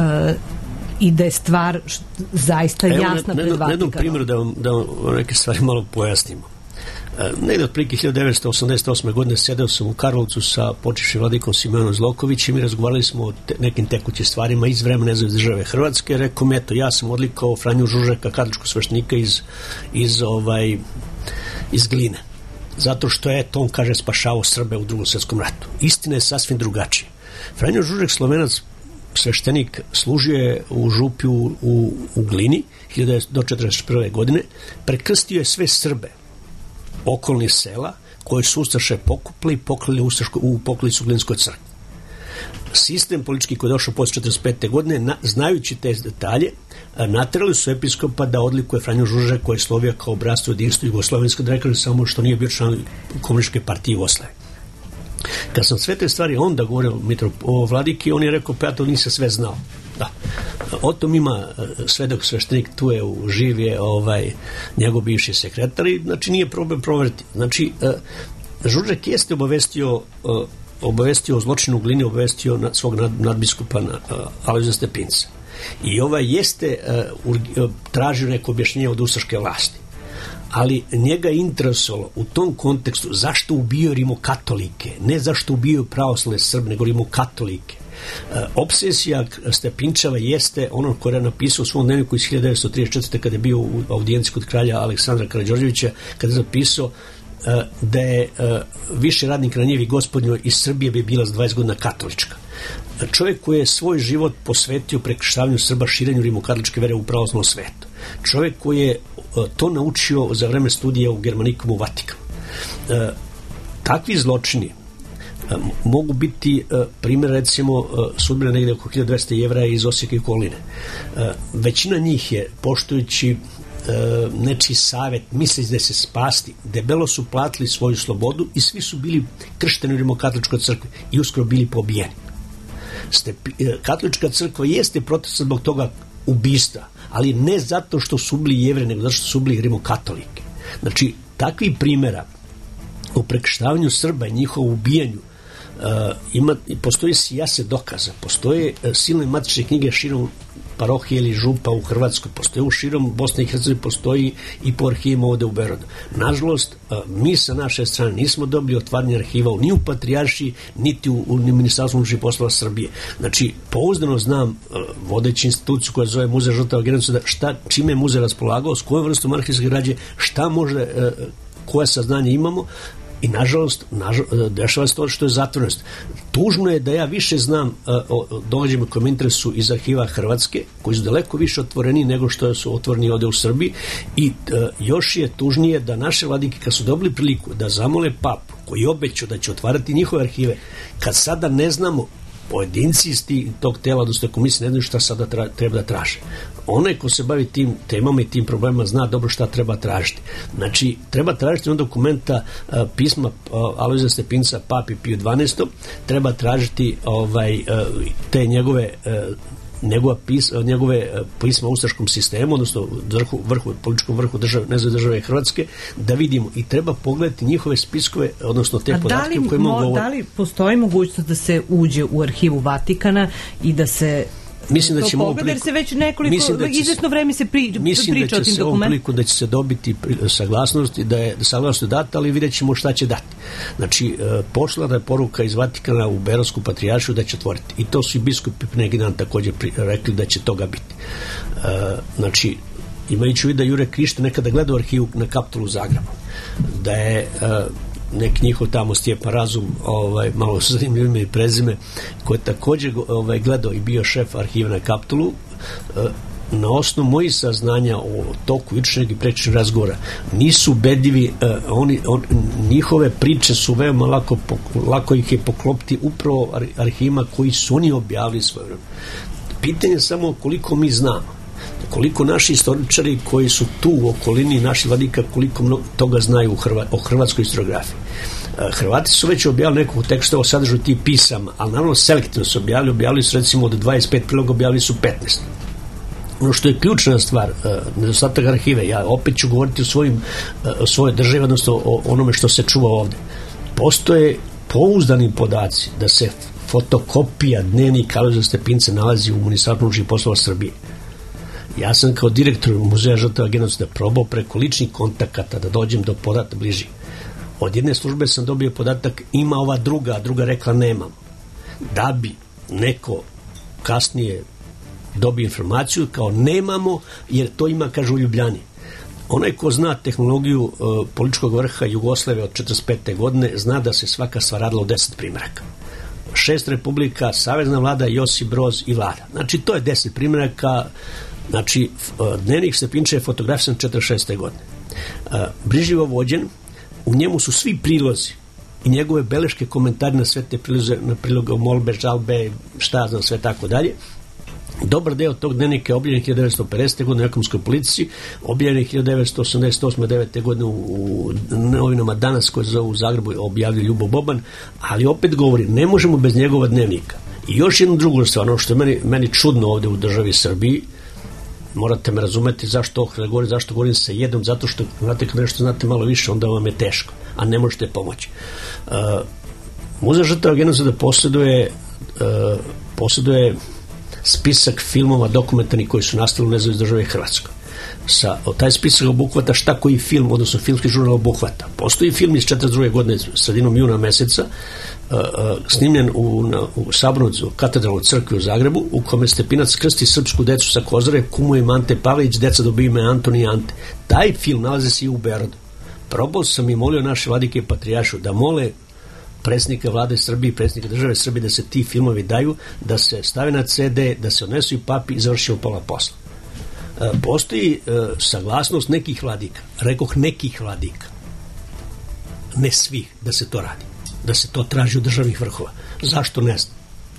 i da je stvar zaista jasna pred Vatikanom? Na jednom primjeru da vam, da vam neke stvari malo pojasnimo. Negde od prilike hiljadu devetsto osamdeset osme. godine sedeo sam u Karlovcu sa počivšim vladikom Simeonom Zlokovićem i razgovarali smo o te, nekim tekućim stvarima iz vremena nezavisne države Hrvatske. Rekao mi, eto, ja sam odlikao Franju Žužeka, katoličkog sveštenika iz, iz, ovaj, iz Gline. Zato što je, to on kaže, spašavao Srbe u Drugom svjetskom ratu. Istina je sasvim drugačija. Franjo Žužek, Slovenac, sveštenik, služio je u župi u, u, u Glini do četrdeset prve. godine. Prekrstio je sve Srbe okolnih sela koje su Ustaše pokupili i poklali Ustašku, u poklicu Glinskoj crkvi. sistem politički koji je došao posle četrdeset pete godine, na, znajući te detalje, naterali su episkopa da odlikuje Franju Žuža koji je slovio kao obrazcu jedinstva jugoslovenska, da rekli samo što nije bio član komunističke partije Jugoslavije. Kad sam sve te stvari onda govorio Mitro, o vladiki, on je rekao, pa ja to nisam sve znao. Da. O tom ima svedok sveštenik, tu je u živ je ovaj, njegov bivši sekretar i znači nije problem proveriti. Znači, Žužek jeste obavestio obavestio o zločinu u Glini, obavestio na svog nad, nadbiskupa na, uh, Alojzija Stepinca. I ovaj jeste uh, uh, tražio neko objašnjenje od ustaške vlasti. Ali njega je interesovalo u tom kontekstu zašto ubio rimokatolike, ne zašto ubio pravoslavne Srbe, nego rimokatolike. Uh, obsesija Stepinčeva jeste ono koje je napisao u svom dnevniku iz hiljadu devetsto trideset četvrte kada je bio u audijenci kod kralja Aleksandra Karađorđevića, kada je zapisao da je više radnik ranjivi gospodnjo iz Srbije bi bila za dvadeset godina katolička. Čovjek koji je svoj život posvetio prekrštavanju Srba, širenju rimokatoličke vere u pravoslavnom svetu. Čovjek koji je to naučio za vreme studija u Germanikum u Vatikanu. Takvi zločini mogu biti primjer, recimo, sudbine negdje oko hiljadu dvesta Jevraja iz Osijeka i okoline. Većina njih je, poštujući nečiji savjet, misleći da se spasti, debelo su platili svoju slobodu i svi su bili kršteni u rimokatoličkoj crkvi i uskoro bili pobijeni. Stepi, katolička crkva jeste protestan zbog toga ubistva, ali ne zato što su bili Jevre, nego zato što su bili rimokatolike. Znači, takvi primjera o prekrštavanju Srba i njihovu ubijanju uh, ima, postoji sijase dokaza, postoje uh, silne matične knjige širom parohije ili župa u Hrvatskoj, postoji u širom Bosne i Hercegovine, postoji i po arhivima ovde u Beogradu. Nažalost, mi sa naše strane nismo dobili otvaranje arhiva ni u Patrijaršiji, niti u, u Ministarstvu unutrašnjih poslova Srbije. Znači, pouzdano znam vodeći instituciju koja zove Muzej žrtava genocida, šta, čime je muzej raspolagao, s kojom vrstom arhivske građe, šta može, koje saznanje imamo. I nažalost, nažalost dešava se to što je zatvorenost. Tužno je da ja više znam uh, o događajima koje me interesu iz arhiva Hrvatske, koji su daleko više otvoreni nego što su otvoreni ovde u Srbiji i uh, još je tužnije da naše vladike kad su dobili priliku da zamole papu koji je obećao da će otvarati njihove arhive, kad sada ne znamo pojedinci iz tog tela, odnosno komisije ne znaju šta sada tra, treba da traže. Onaj ko se bavi tim temama i tim problemima zna dobro šta treba tražiti. Znači, treba tražiti on dokumenta uh, pisma uh, Alojzija Stepinca papi Piju dvanaestom, treba tražiti ovaj, uh, te njegove uh, njegove, pis, njegove pisma u ustaškom sistemu, odnosno vrhu, vrhu, političkom vrhu države, ne znam države Hrvatske, da vidimo i treba pogledati njihove spiskove, odnosno te A podatke o kojima govore. Da li postoji mogućnost da se uđe u arhivu Vatikana i da se Mislim da ćemo pogleda, jer se već nekoliko da izvesno vreme se pri, mislim priča da o tim dokumentima. dokumentima. Da će se dobiti saglasnost i da je saglasnost data, ali vidjet ćemo šta će dati. Znači, poslata je poruka iz Vatikana u Berodsku patrijaršiju da će otvoriti. I to su i biskupi neki dan također rekli da će toga biti. Znači, imajući u vidu da Jure Krište nekada gledao arhivu na Kapitolu u Zagrebu, da je neki njihov tamo Stjepan Razum, ovaj, malo sa zanimljivim i prezime, koji je također ovaj, gledao i bio šef arhiva na Kapitolu, na osnovu mojih saznanja o toku jučerašnjeg i pređašnjeg razgovora nisu ubedljivi, oni, on, njihove priče su veoma lako, lako ih je poklopiti upravo arhivima koji su oni objavili svoje vreme. Pitanje je samo koliko mi znamo, koliko naši istoričari koji su tu u okolini naših vladika, koliko mnogo toga znaju u Hrva, o hrvatskoj historiografiji. Hrvati su već objavili nekog teksta o sadržaju tih pisama, ali naravno selektivno su objavili, objavili su recimo od dvadeset pet priloga, objavili su petnaest. Ono što je ključna stvar, nedostatak arhive, ja opet ću govoriti o, svojim, o svojoj državi, odnosno o onome što se čuva ovde. Postoje pouzdani podaci da se fotokopija dnevnika Alojzija Stepinca nalazi u Ministarstvu unutrašnjih poslova Srbije. Ja sam kao direktor Muzeja žrtava genocida probao preko ličnih kontakata da dođem do podatka bliži. Od jedne službe sam dobio podatak ima ova druga, a druga rekla nemam. Da bi neko kasnije dobio informaciju kao nemamo, jer to ima, kaže, u Ljubljani. Onaj ko zna tehnologiju uh, političkog vrha Jugoslavije od četrdeset pete godine zna da se svaka stvar radila u deset primjeraka. Šest republika, savezna vlada, Josip Broz i vlada. Znači, to je deset primjeraka. Znači, dnevnik Stepinča je fotografisan četrdeset šeste godine. Brižljivo vođen, u njemu su svi prilozi i njegove beleške komentari na sve te priloge, na priloge molbe, žalbe, šta znam, sve tako dalje. Dobar deo tog dnevnika je objavljen hiljadu devetsto pedesete. godine u ekonomskoj politici, objavljen je hiljadu devetsto osamdeset osme devete. godine u, u novinama Danas, koje se zove u Zagrebu, objavlja Ljubo Boban, ali opet govori, ne možemo bez njegova dnevnika. I još jednu drugu stvar, ono što je meni, meni čudno ovde u državi Srbiji, morate me razumeti zašto govorim, zašto govorim sa jednom, zato što, znate, kad nešto znate malo više, onda vam je teško, a ne možete pomoći. Uh, Muzej žrtava genocida posjeduje uh, posjeduje spisak filmova dokumentarnih koji su nastali u nezavisnoj državi Hrvatskoj. Sa, taj spisak obuhvata šta koji film, odnosno filmski žurnal obuhvata. Postoji film iz četrdeset druge. godine, sredinom juna meseca, uh, uh, snimljen u, na, u Sabornoj katedralnoj crkvi u Zagrebu, u kome Stepinac krsti srpsku decu sa Kozare, kumu im Ante Pavelić, deca dobiju ime Antoni i Ante. Taj film nalazi se i u Beogradu. Probao sam i molio naše vladike i patrijaršu da mole predsjednika vlade Srbije i predsjednika države Srbije da se ti filmovi daju, da se stave na ce de, da se odnesu i papi i završimo pola posla. E, postoji e, saglasnost nekih vladika, rekoh nekih vladika, ne svih, da se to radi, da se to traži od državnih vrhova. Zašto, ne znam.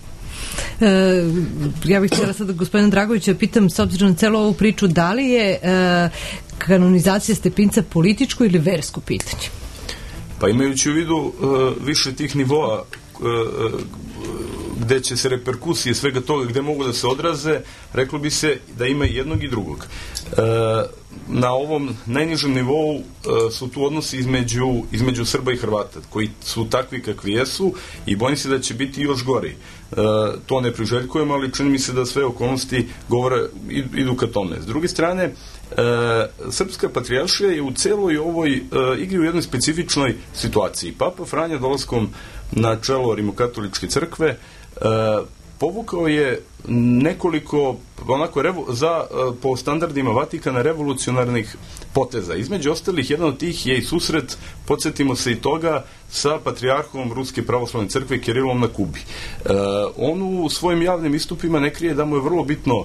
E, ja bih htjela sada gospodina Dragovića pitam, s obzirom na celu ovu priču, da li je e, kanonizacija Stepinca političko ili versko pitanje? Pa imajući u vidu uh, više tih nivoa uh, uh, gde će se reperkusije svega toga, gde mogu da se odraze, reklo bi se da ima jednog i drugog. Uh, na ovom najnižem nivou uh, su tu odnosi između, između Srba i Hrvata, koji su takvi kakvi jesu i bojim se da će biti još gori. Uh, to ne priželjkujem, ali čini mi se da sve okolnosti govore, idu ka tome. S druge strane, E, Srpska patrijaršija je u celoj ovoj e, igri u jednoj specifičnoj situaciji. Papa Franja dolaskom na čelo Rimokatoličke crkve e, povukao je nekoliko onako revo, za, e, po standardima Vatikana revolucionarnih poteza. Između ostalih, jedan od tih je i susret, podsjetimo se i toga, sa patrijarhom Ruske pravoslavne crkve Kirilom na Kubi. E, on u svojim javnim istupima ne krije da mu je vrlo bitno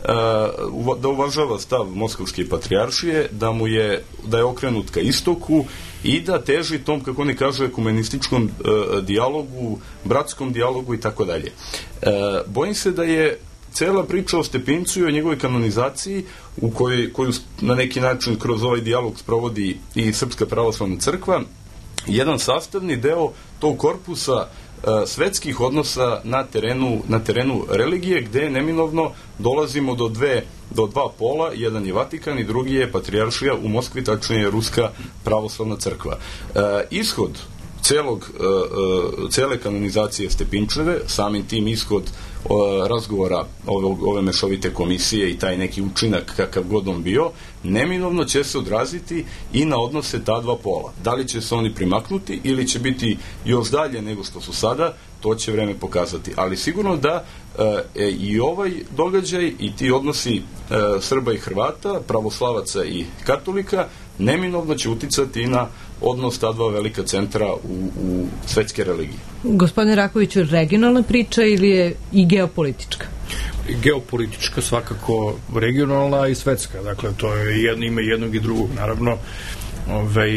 da uvažava stav Moskovske patrijaršije, da mu je, da je okrenut ka istoku i da teži tom, kako oni kažu, ekumenističkom uh, dijalogu, bratskom dijalogu i tako dalje. Bojim se da je cela priča o Stepincu i o njegovoj kanonizaciji, u kojoj, koju na neki način kroz ovaj dijalog sprovodi i Srpska pravoslavna crkva, jedan sastavni deo tog korpusa svetskih odnosa na terenu, na terenu religije, gde neminovno dolazimo do dve, do dva pola, jedan je Vatikan i drugi je patrijaršija u Moskvi, tačnije je Ruska pravoslavna crkva. E, ishod celog, e, e, cele kanonizacije Stepinčeve, samim tim ishod e, razgovora ove, ove mešovite komisije i taj neki učinak kakav god on bio, neminovno će se odraziti i na odnose ta dva pola. Da li će se oni primaknuti ili će biti još dalje nego što su sada, to će vreme pokazati. Ali sigurno da e, i ovaj događaj i ti odnosi e, Srba i Hrvata, pravoslavaca i katolika, neminovno će uticati i na odnos ta dva velika centra u, u svetske religije. Gospodine Rakoviću, regionalna priča ili je i geopolitička? Geopolitička, svakako regionalna i svetska. Dakle, to je jedno, ime jednog i drugog. Naravno, ovaj,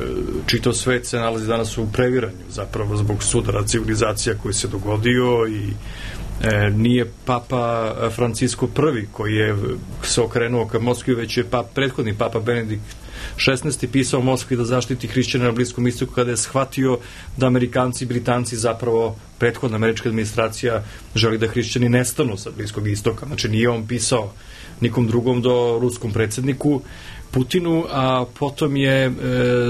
čitav svet se nalazi danas u previranju, zapravo zbog sudara civilizacija koji se dogodio i e, nije papa Francisko prvi koji je se okrenuo ka Moskvi, već je pap, prethodni papa Benedikt šesnaesti pisao Moskvi da zaštiti hrišćane na Bliskom istoku, kada je shvatio da Amerikanci i Britanci, zapravo prethodna američka administracija, želi da hrišćani nestanu sa Bliskog istoka. Znači nije on pisao nikom drugom do ruskom predsjedniku Putinu, a potom je, e,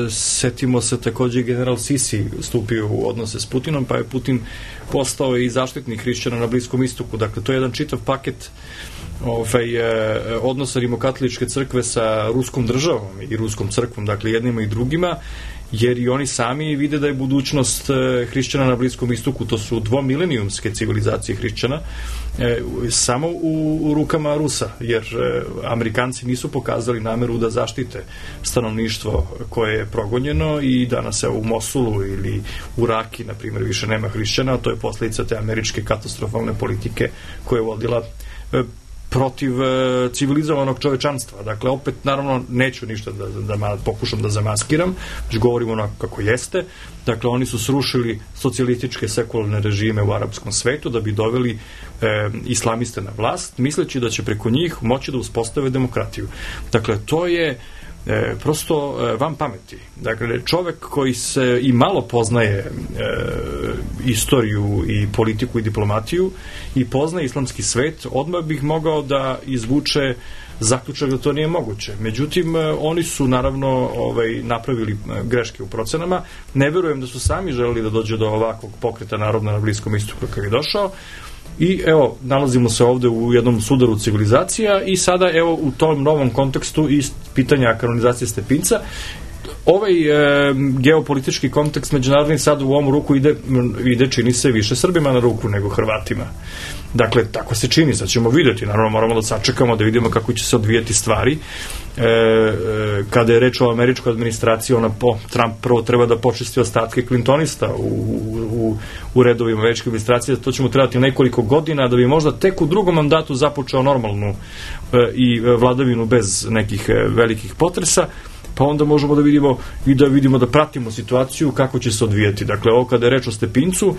setimo se, takođe general Sisi stupio u odnose s Putinom, pa je Putin postao i zaštitnik hrišćana na Bliskom istoku. Dakle, to je jedan čitav paket ovaj, e, odnosa Rimokatoličke crkve sa ruskom državom i ruskom crkvom, dakle jednima i drugima, jer i oni sami vide da je budućnost e, hrišćana na Bliskom istoku, to su dvomilenijumske civilizacije hrišćana, e, samo u, u rukama Rusa, jer e, Amerikanci nisu pokazali nameru da zaštite stanovništvo koje je progonjeno i danas evo u Mosulu ili u Raki, na primjer, više nema hrišćana, a to je posljedica te američke katastrofalne politike koje je vodila e, protiv e, civilizovanog čovečanstva. Dakle, opet, naravno, neću ništa da, da, da pokušam da zamaskiram, već govorim onako kako jeste. Dakle, oni su srušili socijalističke sekularne režime u arapskom svetu da bi doveli e, islamiste na vlast, misleći da će preko njih moći da uspostave demokratiju. Dakle, to je E, prosto e, van pameti. Dakle, čovek koji se i malo poznaje e, istoriju i politiku i diplomatiju i poznaje islamski svet, odmah bih mogao da izvuče zaključak da to nije moguće. Međutim, e, oni su naravno ovaj, napravili greške u procenama. Ne verujem da su sami želeli da dođe do ovakvog pokreta naroda na Bliskom istoku kakav je došao. I evo, nalazimo se ovde u jednom sudaru civilizacija i sada evo u tom novom kontekstu i pitanja kanonizacije Stepinca. Ovaj e, geopolitički kontekst međunarodni sad u ovom ruku ide, ide, čini se, više Srbima na ruku nego Hrvatima. Dakle, tako se čini, sad ćemo vidjeti, naravno moramo da sačekamo da vidimo kako će se odvijeti stvari. E, e, kada je reč o američkoj administraciji, ona po, Trump prvo treba da počisti ostatke Clintonista u, u, u redovima američke administracije, to će mu trebati nekoliko godina da bi možda tek u drugom mandatu započeo normalnu e, i vladavinu bez nekih e, velikih potresa, pa onda možemo da vidimo i da vidimo da pratimo situaciju kako će se odvijati. Dakle, ovo kada je reč o Stepincu,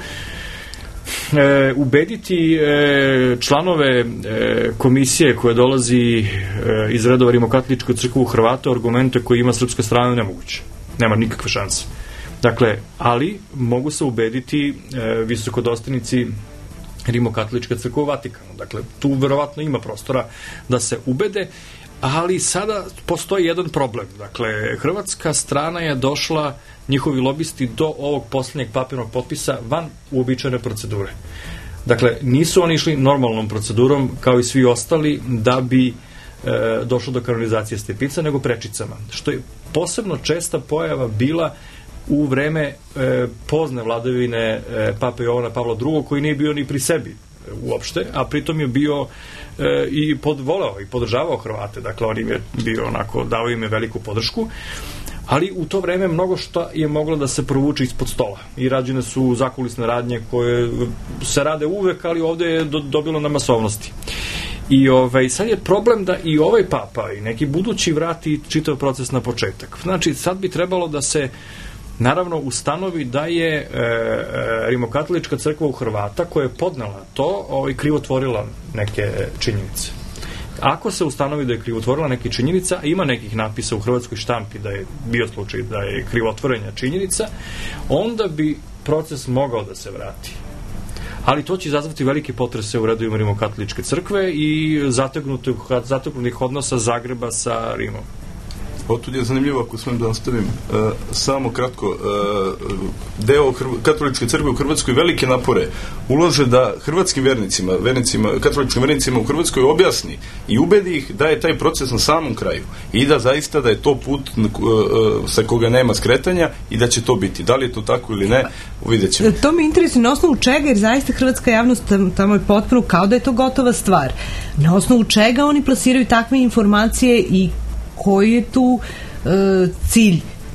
e, ubediti e, članove e, komisije koje dolazi e, iz redova Rimokatoličke crkve u Hrvata argumente koje ima srpska strana nemoguće. Nema nikakve šanse. Dakle, ali mogu se ubediti e, visokodostojnici Rimokatoličke crkve u Vatikanu. Dakle, tu verovatno ima prostora da se ubede, ali sada postoji jedan problem. Dakle, hrvatska strana je došla, njihovi lobisti, do ovog posljednjeg papirnog potpisa van uobičajene procedure. Dakle, nisu oni išli normalnom procedurom kao i svi ostali da bi e, došlo do kanonizacije Stepinca, nego prečicama. Što je posebno česta pojava bila u vreme e, pozne vladavine e, pape Jovana Pavla drugog, koji nije bio ni pri sebi uopšte, a pritom je bio e, i podvoleo i podržavao Hrvate. Dakle, on im je bio onako, dao im je veliku podršku, ali u to vreme mnogo što je moglo da se provuče ispod stola i rađene su zakulisne radnje koje se rade uvek, ali ovde je do, dobilo na masovnosti. I ovaj, sad je problem da i ovaj papa i neki budući vrati čitav proces na početak. Znači, sad bi trebalo da se naravno ustanovi da je e, e, Rimokatolička crkva u Hrvata, koja je podnela to, ovaj, krivotvorila neke činjenice. Ako se ustanovi da je krivotvorila neke činjenica, a ima nekih napisa u hrvatskoj štampi da je bio slučaj da je krivotvorenja činjenica, onda bi proces mogao da se vrati. Ali to će izazvati velike potrese u redovima Rimokatoličke crkve i zategnutih, zategnutih odnosa Zagreba sa Rimom. Otud je zanimljivo, ako smem da nastavim, e, samo kratko, e, deo Hrv... katoličke crkve u Hrvatskoj velike napore ulaže da hrvatskim vernicima, vernicima, katoličkim vernicima u Hrvatskoj objasni i ubedi ih da je taj proces na samom kraju i da zaista da je to put e, sa koga nema skretanja i da će to biti. Da li je to tako ili ne, vidjet ćemo. To me interesuje na osnovu čega, jer zaista hrvatska javnost tamo je potpuno kao da je to gotova stvar. Na osnovu čega oni plasiraju takve informacije i koji je tu e, cilj?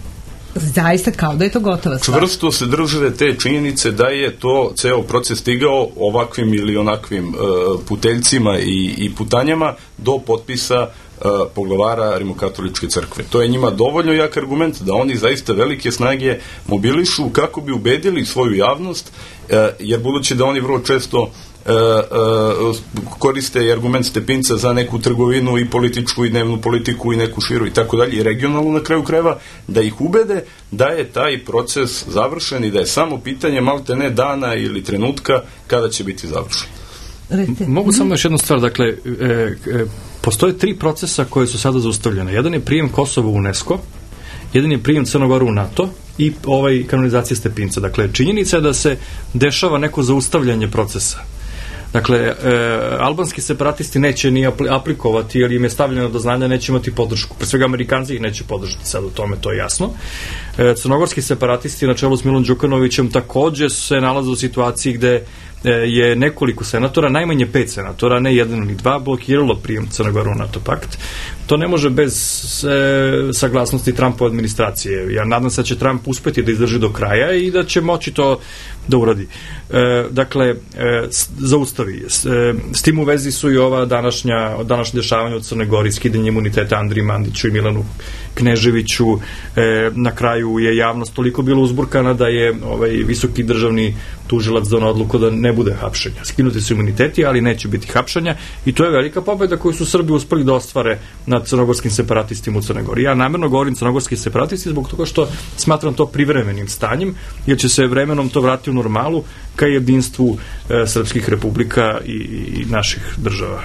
Zaista kao da je to gotova stvar. Čvrsto se drže te činjenice da je to ceo proces stigao ovakvim ili onakvim e, puteljcima i, i putanjama do potpisa e, poglavara Rimokatoličke crkve. To je njima dovoljno jak argument da oni zaista velike snage mobilišu kako bi ubedili svoju javnost, e, jer budući da oni vrlo često Uh, uh, koriste i argument Stepinca za neku trgovinu i političku i dnevnu politiku i neku širu i tako dalje i regionalnu na kraju krajeva, da ih ubede da je taj proces završen i da je samo pitanje malte ne dana ili trenutka kada će biti završen. Mogu samo još jednu stvar, dakle e, e, postoje tri procesa koje su sada zaustavljene. Jedan je prijem Kosova u UNESCO, jedan je prijem Crnogoru u NATO i ovaj kanonizacija Stepinca. Dakle, činjenica je da se dešava neko zaustavljanje procesa. Dakle, e, albanski separatisti neće ni aplikovati, jer im je stavljeno do znanja, neće imati podršku. Pre svega Amerikanci ih neće podržati sad u tome, to je jasno. crnogorski separatisti na čelu s Milom Đukanovićem takođe se nalaze u situaciji gde je nekoliko senatora, najmanje pet senatora, ne jedan ni dva, blokiralo prijem Crne Gore u NATO pakt. To ne može bez e, saglasnosti Trumpove administracije. Ja nadam se da će Trump uspeti da izdrži do kraja i da će moći to da uradi. E, dakle, e, zaustavi. S, e, s tim u vezi su i ova današnja, današnje dešavanja u Crne Gori, skidanje imuniteta Andriji Mandiću i Milanu Kneževiću. E, na kraju je javnost toliko bila uzburkana da je ovaj visoki državni tužilac donao odluku da ne bude hapšenja. Skinuti su imuniteti, ali neće biti hapšenja i to je velika pobeda koju su Srbi uspeli da ostvare nad crnogorskim separatistima u Crnoj Gori. Ja namjerno govorim crnogorski separatisti zbog toga što smatram to privremenim stanjem, jer će se vremenom to vratiti u normalu ka jedinstvu e, srpskih republika i, i naših država.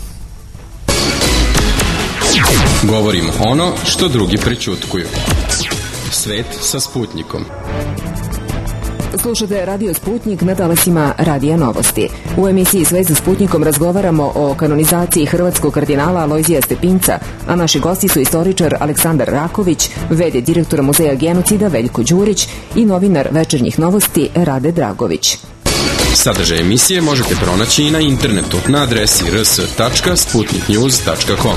Govorimo ono što drugi prećutkuju. Svet sa Sputnikom. Slušate Radio Sputnik na talasima Radija Novosti. U emisiji Sve sa Sputnikom razgovaramo o kanonizaciji hrvatskog kardinala Alojzija Stepinca, a naši gosti su istoričar Aleksandar Raković, ve de direktora Muzeja genocida Veljko Đurić i novinar Večernjih novosti Rade Dragović. Sadržaj emisije možete pronaći i na internetu na adresi r s tačka sputnik news tačka com.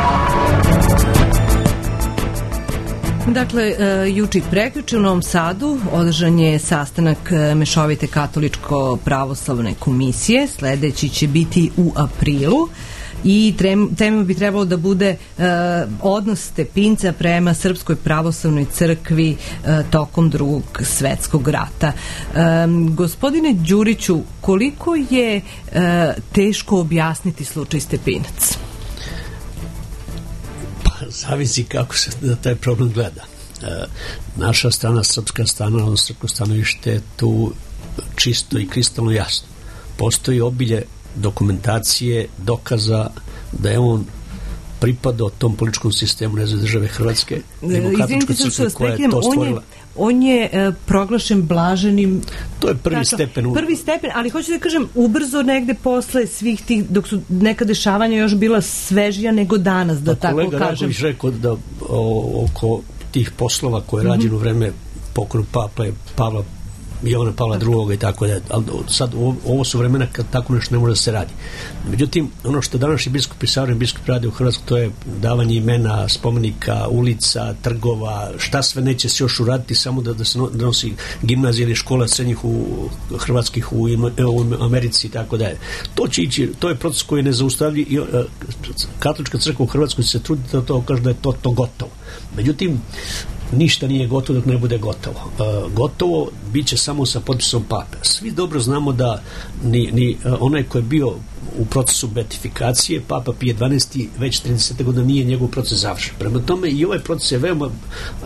Dakle, juče i prekjuče u Novom Sadu održan je sastanak Mešovite katoličko-pravoslavne komisije. Sledeći će biti u aprilu i tema bi trebalo da bude uh, odnos Stepinca prema Srpskoj pravoslavnoj crkvi uh, tokom drugog svetskog rata. Um, gospodine Đuriću, koliko je uh, teško objasniti slučaj Stepinac? Zavisi kako se da taj problem gleda. E, naša strana, srpska strana, odnosno srpsko stanovište je tu čisto i kristalno jasno. Postoji obilje dokumentacije, dokaza da je on pripadao tom političkom sistemu nezve države Hrvatske, demokratičkoj crkvi koja je to stvorila. On je e, proglašen blaženim. To je prvi tako, stepen. U... Prvi stepen, ali hoću da kažem, ubrzo negde posle svih tih, dok su neka dešavanja još bila svežija nego danas, da pa tako kažem. Kolega Raković rekao da o, oko tih poslova koje je mm-hmm. rađeno u vreme pokojnog Papa je Pavla Jovana Pavla drugoga i tako da, ali sad ovo su vremena kad tako nešto ne može da se radi. Međutim, ono što današnji biskup i savremeni biskup rade u Hrvatskoj, to je davanje imena, spomenika, ulica, trgova, šta sve neće se još uraditi, samo da, da se donosi gimnazija ili škola srednjih u hrvatskih u, u Americi i tako da je. To će ići, to je proces koji ne zaustavlji i katolička crkva u Hrvatskoj se trudi da to kaže da je to, to gotovo. Međutim, ništa nije gotovo dok ne bude gotovo. E, gotovo bit će samo sa potpisom pape. Svi dobro znamo da ni, ni onaj ko je bio u procesu beatifikacije, Papa Pije dvanaesti već trideset godina nije njegov proces završen. Prema tome i ovaj proces je veoma e,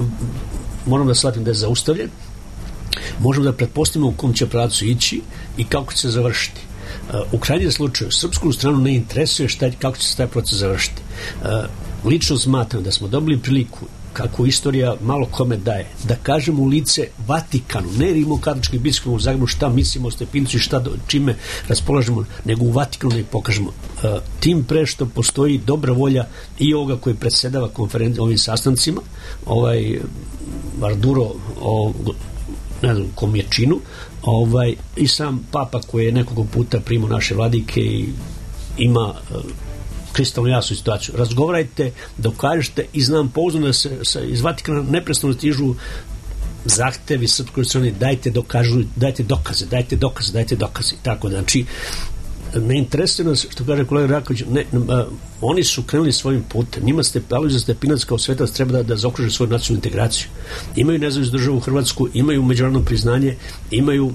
moram da shvatim da je zaustavljen. Možemo da pretpostavimo u kom će pravcu ići i kako će se završiti. E, u krajnjem slučaju, srpsku stranu ne interesuje šta, kako će se taj proces završiti. E, lično smatram da smo dobili priliku, kako istorija malo kome daje, da kažemo u lice Vatikanu, ne rimokatoličkim biskupom u Zagrebu šta mislimo o Stepincu i šta do, čime raspolažemo, nego u Vatikanu da ih pokažemo. E, tim pre što postoji dobra volja i ovoga koji predsedava konferenci, ovim sastancima, ovaj Arduro, o, ne znam kom je činu, ovaj, i sam Papa koji je nekoliko puta primao naše vladike i ima kristalno jasnu situaciju. Razgovarajte, dokažete i znam pouzdano da se sa, iz Vatikana neprestano stižu zahtevi srpskoj strani, dajte dokažu, dajte dokaze, dajte dokaze, dajte dokaze. Tako da, znači, ne interesuje nas, što kaže kolega Raković, ne, a, oni su krenuli svojim putem. Njima ste Alojzije Stepinac kao svetac treba da, da zaokruže svoju nacionalnu integraciju. Imaju nezavisnu državu u Hrvatsku, imaju međunarodno priznanje, imaju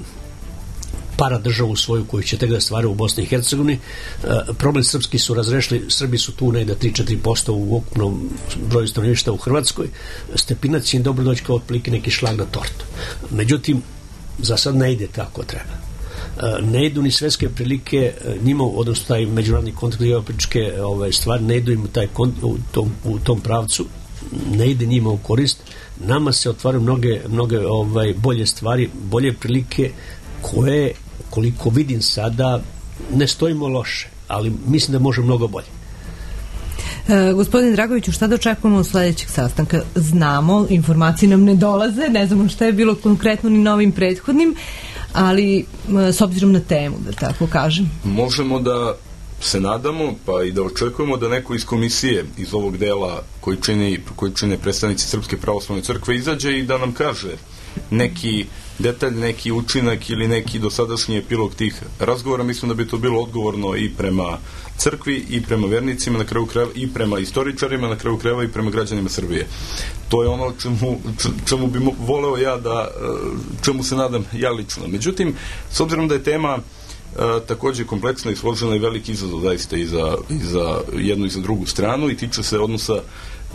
para državu svoju koju će tek da stvaraju u Bosni i Hercegovini. E, problem srpski su razrešili, Srbi su tu negde tri do četiri posto u ukupnom broju stanovništva u Hrvatskoj. Stepinac će im dobro doći kao otprilike neki šlag na tortu. Međutim, za sad ne ide tako treba. E, ne idu ni svetske prilike njima, odnosno taj međunarodni kontekst geopolitičke ovaj, stvari, ne idu im u, taj kont, u, tom, u tom pravcu, ne ide njima u korist. Nama se otvaraju mnoge, mnoge ovaj, bolje stvari, bolje prilike koje, koliko vidim sada, ne stojimo loše, ali mislim da može mnogo bolje. E, gospodin Dragoviću, šta da očekujemo od sledećeg sastanka? Znamo, informacije nam ne dolaze, ne znamo šta je bilo konkretno ni novim prethodnim, ali s obzirom na temu, da tako kažem. Možemo da se nadamo, pa i da očekujemo da neko iz komisije, iz ovog dela koji čini, koji čine predstavnici Srpske pravoslavne crkve, izađe i da nam kaže neki detalj, neki učinak ili neki dosadašnji epilog tih razgovora. Mislim da bi to bilo odgovorno i prema crkvi i prema vernicima, na kraju krajeva i prema istoričarima, na kraju krajeva i prema građanima Srbije. To je ono čemu, čemu bi voleo ja da, čemu se nadam ja lično. Međutim, s obzirom da je tema E, takođe kompleksna i složena i veliki izazov zaista i za, i za jednu i za drugu stranu i tiče se odnosa e,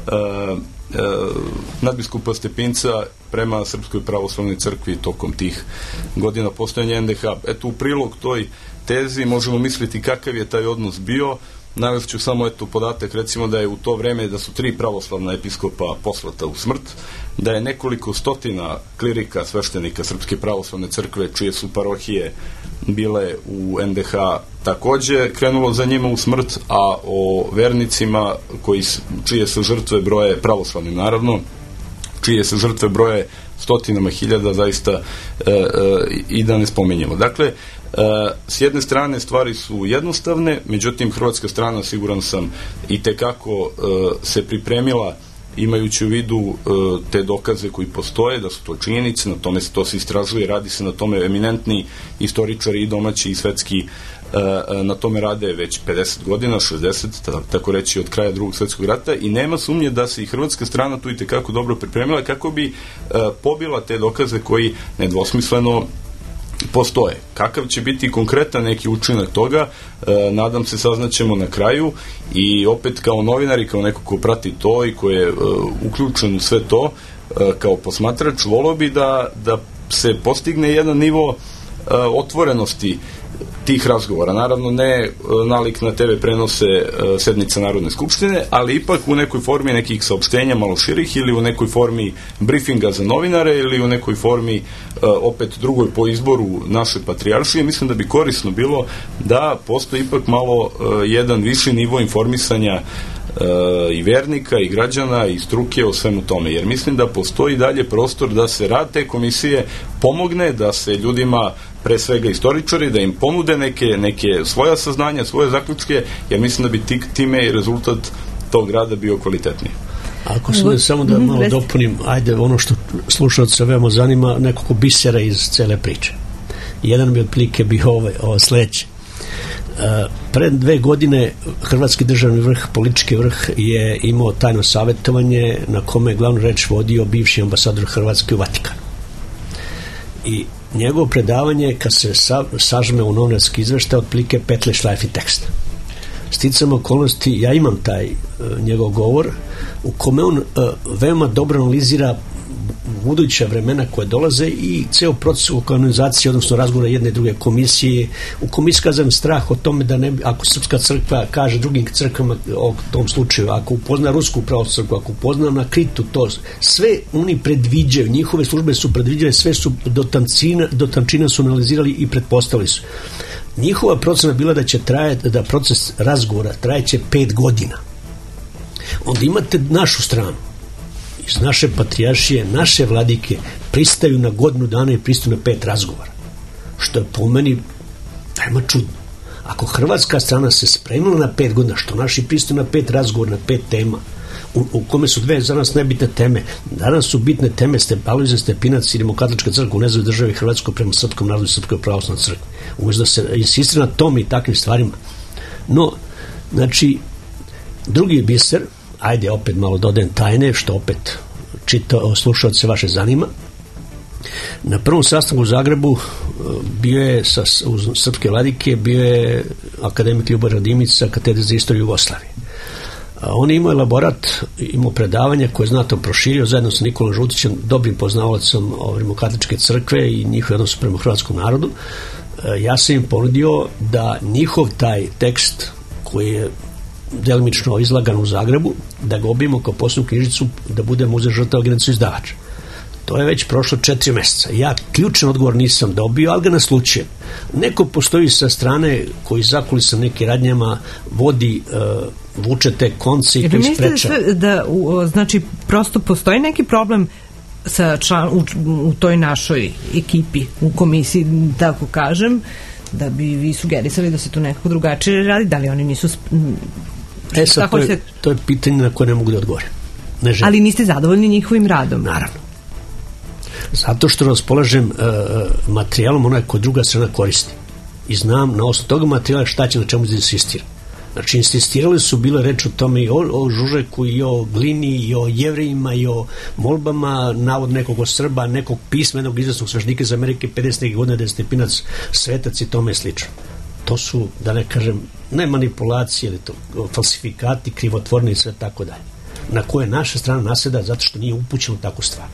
e, nadbiskupa Stepinca prema Srpskoj pravoslavnoj crkvi tokom tih godina postojanja en de ha. Eto, u prilog toj tezi možemo misliti kakav je taj odnos bio. Navešću samo eto podatak, recimo da je u to vreme da su tri pravoslavna episkopa poslata u smrt, da je nekoliko stotina klirika, sveštenika Srpske pravoslavne crkve, čije su parohije bile u en de ha takođe krenulo za njima u smrt, a o vernicima koji, čije se žrtve broje, pravoslavnim naravno, čije se žrtve broje stotinama hiljada, zaista e, e, i da ne spominjemo. Dakle, e, s jedne strane stvari su jednostavne, međutim hrvatska strana, siguran sam, i tekako e, se pripremila imajući u vidu e, te dokaze koji postoje, da su to činjenice, na tome se to se istražuje, radi se na tome eminentni istoričari i domaći i svetski e, na tome rade već pedeset godina, šezdeset, tako reći od kraja drugog svetskog rata, i nema sumnje da se i hrvatska strana tu i tekako dobro pripremila kako bi e, pobila te dokaze koji nedvosmisleno postoje. Kakav će biti konkretan neki učinak toga, e, nadam se saznaćemo na kraju, i opet kao novinar i kao neko ko prati to i ko je e, uključen u sve to, e, kao posmatrač, volio bi da, da se postigne jedan nivo e, otvorenosti tih razgovora. Naravno ne nalik na te ve prenose e, sednica Narodne skupštine, ali ipak u nekoj formi nekih saopštenja malo širih ili u nekoj formi briefinga za novinare ili u nekoj formi e, opet drugoj po izboru naše patrijaršije. Mislim da bi korisno bilo da postoji ipak malo e, jedan viši nivo informisanja i vernika i građana i struke o svemu tome, jer mislim da postoji dalje prostor da se rad te komisije pomogne, da se ljudima, pre svega istoričari, da im ponude neke, neke svoja saznanja, svoje zaključke, jer mislim da bi time i rezultat tog rada bio kvalitetniji. Ako se ne, samo da malo dopunim, ajde, ono što slušalce veoma zanima, nekako bisera iz cele priče. Jedan bi otprilike bio ovaj, ovo sledeće. Uh, pre dve godine hrvatski državni vrh, politički vrh, je imao tajno savjetovanje na kome je glavnu reč vodio bivši ambasador Hrvatske u Vatikanu. I njegovo predavanje, kad se sa, sažme u novinarski izveštaj, otprilike petle šlajfi teksta. Sticam okolnosti, ja imam taj uh, njegov govor u kome on uh, veoma dobro analizira buduća vremena koje dolaze i ceo proces organizacije, odnosno razgovora jedne i druge komisije, u kome iskazam strah o tome da ne, ako Srpska crkva kaže drugim crkvama o tom slučaju, ako upozna Rusku pravoslavnu crkvu, ako upozna na Kritu, to sve oni predviđaju, njihove službe su predviđale, sve su do tančina, do tančina su analizirali i pretpostavili su. Njihova procena bila da će trajati, da proces razgovora trajeće pet godina. Onda imate našu stranu, iz naše patrijaršije, naše vladike pristaju na godinu dana i pristaju na pet razgovora. Što je po meni ajma čudno. Ako hrvatska strana se spremila na pet godina, što naši pristaju na pet razgovora, na pet tema, u, u kome su dve za nas nebitne teme. Danas su bitne teme Alojzije Stepinac i Rimokatolička crkva u nezavisnoj državi Hrvatskoj prema srpskom narodu i Srpskoj pravoslavnoj crkvi. Umesto da se insistira na tome i takvim stvarima. No, znači, drugi biser, ajde opet malo dodajem tajne, što opet čita, slušalce vaše zanima. Na prvom sastanku u Zagrebu bio je sa, uz srpske vladike, bio je akademik Ljubo Radimić sa katedre za istoriju Jugoslavije. On je imao elaborat, imao predavanja koje je znatno proširio zajedno sa Nikolom Žutićem, dobrim poznavalcem Rimokatoličke crkve i njihov odnos prema hrvatskom narodu. Ja sam im ponudio da njihov taj tekst koji je delimično izlagan u Zagrebu, da ga objavimo kao posebnu knjižicu, da bude muzej žrtava genocidu izdavača. To je već prošlo četiri meseca. Ja ključan odgovor nisam dobio, ali ga naslučujem. Neko postoji sa strane koji zakulisan nekim radnjama vodi, uh, vuče te konce i to ispreča. Da, da u, znači, prosto postoji neki problem sa član, u, u toj našoj ekipi, u komisiji, tako kažem, da bi vi sugerisali da se to nekako drugačije radi, da li oni nisu... E sad, to je, se... to je pitanje na koje ne mogu da odgovorim. Ne želim. Ali niste zadovoljni njihovim radom? Naravno. Zato što raspolažem uh, materijalom onaj koji druga strana koristi. I znam na osnovu toga materijala šta će na čemu da insistira. Znači, insistirali su, bile reč o tome i o, o Žužeku, i o Glini, i o Jevrejima, i o molbama, navod nekog od Srba, nekog pisma, jednog izvesnog sveštnika iz Amerike pedesetih godina, da je Stepinac svetac i tome slično. To su, da ne kažem, ne manipulacije, ali to falsifikati, krivotvorni i sve tako dalje. Na koje naša strana naseda zato što nije upućena u takvu stvar.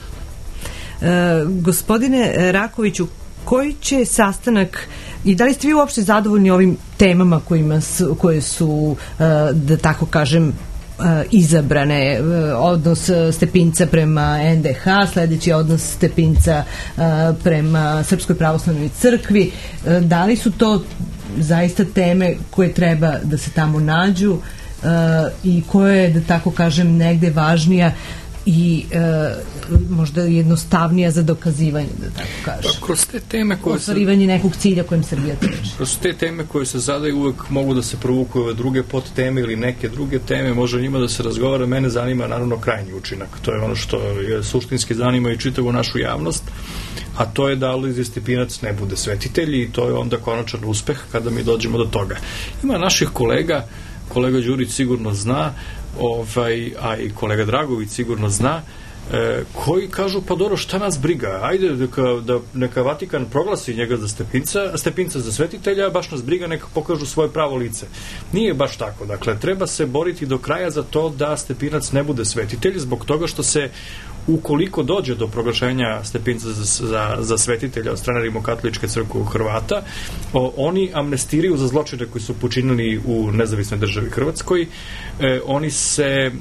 E, gospodine Rakoviću, koji će sastanak i da li ste vi uopšte zadovoljni ovim temama kojima su, koje su, da tako kažem, izabrane? Odnos Stepinca prema en de ha, sledeći odnos Stepinca prema Srpskoj pravoslavnoj crkvi. Da li su to zaista teme koje treba da se tamo nađu i koje je, da tako kažem, negde važnija i e, možda jednostavnija za dokazivanje, da tako kažem. Pa, kroz te teme koje ostvarivanje nekog cilja kojem Srbija teži. Kroz te teme koje se zadaju uvek mogu da se provukuju ove druge podteme ili neke druge teme, može njima da se razgovara. Mene zanima naravno krajnji učinak. To je ono što je suštinski zanima i čitavu našu javnost, a to je da Alojzije Stepinac ne bude svetitelj i to je onda konačan uspeh kada mi dođemo do toga. Ima naših kolega, kolega Đurić sigurno zna, ovaj, a i kolega Dragović sigurno zna, e, koji kažu, pa dobro, šta nas briga, ajde neka, da, neka Vatikan proglasi njega za Stepinca, Stepinca za svetitelja, baš nas briga, neka pokažu svoje pravo lice. Nije baš tako, dakle, treba se boriti do kraja za to da Stepinac ne bude svetitelj, zbog toga što se ukoliko dođe do proglašenja Stepinca za, za, za svetitelja od strane Rimokatoličke crkve u Hrvata, o, oni amnestiraju za zločine koji su počinili u nezavisnoj državi Hrvatskoj, e, oni se e,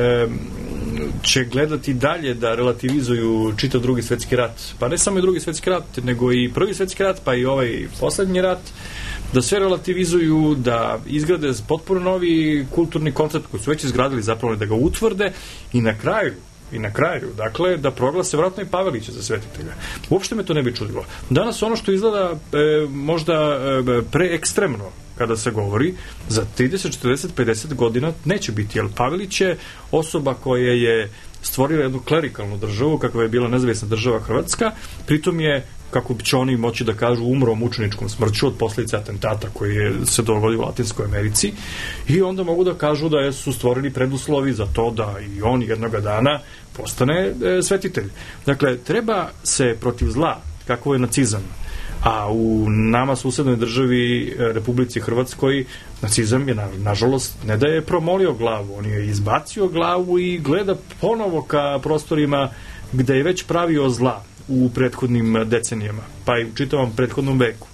će gledati dalje da relativizuju čitav drugi svetski rat, pa ne samo i drugi svetski rat, nego i prvi svetski rat, pa i ovaj poslednji rat, da sve relativizuju, da izgrade potpuno novi kulturni koncept koji su već izgradili, zapravo da ga utvrde i na kraju I na kraju, dakle, da proglase vratno i Pavelića za svetitelja. Uopšte me to ne bi čudilo. Danas ono što izgleda e, možda e, preekstremno kada se govori, za trideset, četrdeset, pedeset godina neće biti, jer Pavelić je osoba koja je stvorila jednu klerikalnu državu, kakva je bila nezavisna država Hrvatska, pritom je, kako će oni moći da kažu, umro mučeničkom smrću od posljedice atentata koji je se dogodio u Latinskoj Americi, i onda mogu da kažu da su stvorili preduslovi za to da i on jednoga dana postane e, svetitelj. Dakle, treba se protiv zla, kako je nacizam, a u nama susednoj državi Republici Hrvatskoj nacizam je, na, nažalost, ne da je promolio glavu, on je izbacio glavu i gleda ponovo ka prostorima gde je već pravio zla u prethodnim decenijama, pa i u čitavom prethodnom veku.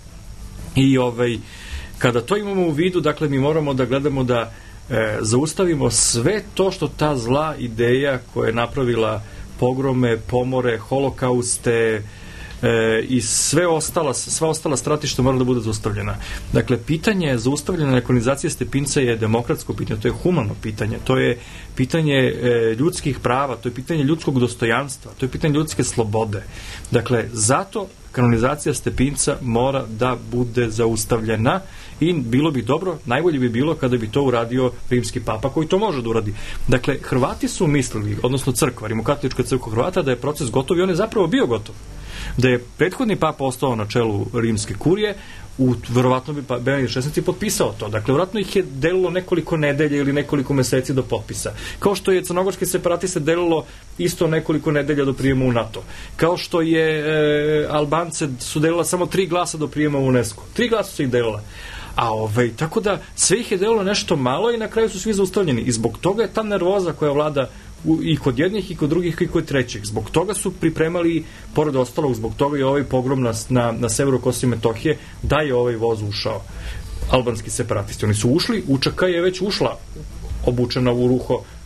I ovaj, kada to imamo u vidu, dakle, mi moramo da gledamo da e, zaustavimo sve to što ta zla ideja koja je napravila pogrome, pomore, holokauste, E, i sve ostala, sva ostala stratišta mora da bude zaustavljena. Dakle, pitanje zaustavljene kolonizacije Stepinca je demokratsko pitanje, to je humano pitanje, to je pitanje e, ljudskih prava, to je pitanje ljudskog dostojanstva, to je pitanje ljudske slobode. Dakle, zato kanonizacija Stepinca mora da bude zaustavljena i bilo bi dobro, najbolje bi bilo kada bi to uradio rimski papa koji to može da uradi. Dakle, Hrvati su mislili, odnosno crkva, Rimokatolička crkva Hrvata, da je proces gotov i on je zapravo bio gotov. Da je prethodni papa ostao na čelu rimske kurije, u, verovatno bi pa Benedikt šesnaesti potpisao to. Dakle, verovatno ih je delilo nekoliko nedelja ili nekoliko meseci do potpisa. Kao što je crnogorski separatiste delilo isto nekoliko nedelja do prijema u NATO. Kao što je e, Albance su delila samo tri glasa do prijema u UNESCO. Tri glasa su ih delila. A ovaj, tako da sve ih je delilo nešto malo i na kraju su svi zaustavljeni. I zbog toga je ta nervoza koja vlada u, i kod jednih i kod drugih i kod trećih. Zbog toga su pripremali, pored ostalog, zbog toga je ovaj pogrom na, na, na severu Kosova i Metohije, da je ovaj voz ušao. Albanski separatisti. Oni su ušli, U Č K je već ušla obučena u ruho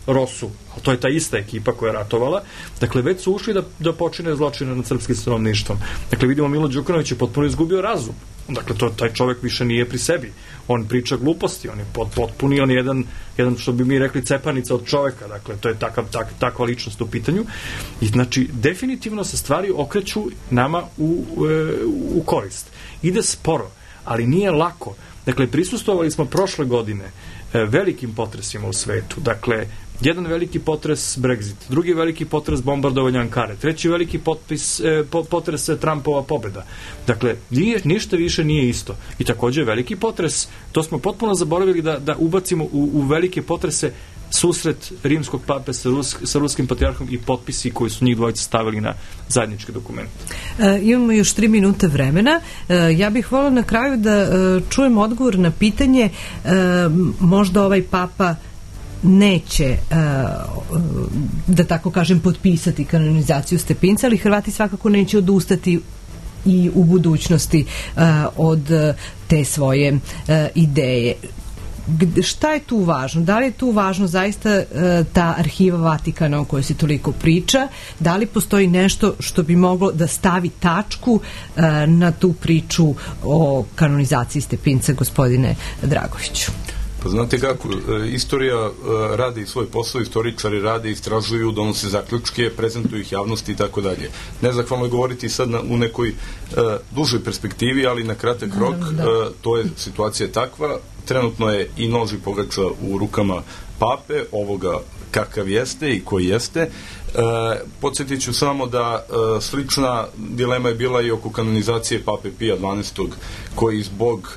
Rosu, ali to je ta ista ekipa koja je ratovala, dakle već su ušli da, da počine zločine nad srpskim stanovništvom. Dakle vidimo Milo Đukanović je potpuno izgubio razum. Dakle, to, taj čovjek više nije pri sebi. On priča gluposti, on je pot, potpuni, on je jedan, jedan, što bi mi rekli, cepanica od čovjeka. Dakle, to je takav, tak, takva ličnost u pitanju. I znači, definitivno se stvari okreću nama u, u, u korist. Ide sporo, ali nije lako. Dakle, prisustvovali smo prošle godine velikim potresima u svetu. Dakle, jedan veliki potres Brexit, drugi veliki potres bombardovanja Ankare, treći veliki potpis, e, potres Trumpova pobjeda. Dakle, nije, ništa više nije isto. I također veliki potres, to smo potpuno zaboravili da, da ubacimo u, u velike potrese susret rimskog pape sa, Rus, sa ruskim patrijarhom i potpisi koji su njih dvojica stavili na zajedničke dokumente. E, imamo još tri minute vremena. E, ja bih volila na kraju da e, čujem odgovor na pitanje e, možda ovaj papa neće, da tako kažem, potpisati kanonizaciju Stepinca, ali Hrvati svakako neće odustati i u budućnosti od te svoje ideje. Šta je tu važno? Da li je tu važno zaista ta arhiva Vatikana o kojoj se toliko priča? Da li postoji nešto što bi moglo da stavi tačku na tu priču o kanonizaciji Stepinca, gospodine Dragoviću? Pa znate kako, istorija radi svoj posao, istoričari rade, istražuju, donose zaključke, prezentuju ih javnosti i tako dalje. Nezahvalno je govoriti sad na, u nekoj uh, dužoj perspektivi, ali na kratak rok uh, to je situacija takva. Trenutno je i nož i pogača u rukama pape, ovoga kakav jeste i koji jeste. Uh, podsjetit ću samo da uh, slična dilema je bila i oko kanonizacije pape Pija dvanaestog, koji zbog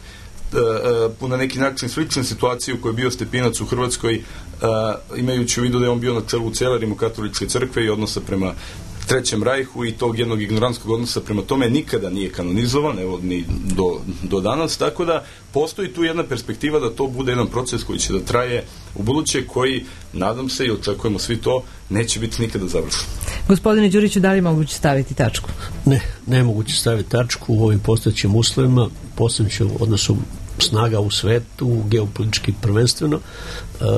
Uh, na neki način slične situacije u kojoj je bio Stepinac u Hrvatskoj, uh, imajući u vidu da je on bio na čelu cijele rimokatoličke crkve i odnosa prema Trećem rajhu i tog jednog ignorantskog odnosa prema tome nikada nije kanonizovan, evo ni do, do danas, tako da postoji tu jedna perspektiva da to bude jedan proces koji će da traje u buduće, koji, nadam se i očekujemo svi to, neće biti nikada završen. Gospodine Đuriću, da li je moguće staviti tačku? Ne, ne je moguće staviti tačku u ovim postojećim uslovima, postojećim odnosom snaga u svetu, geopolitički prvenstveno. Uh,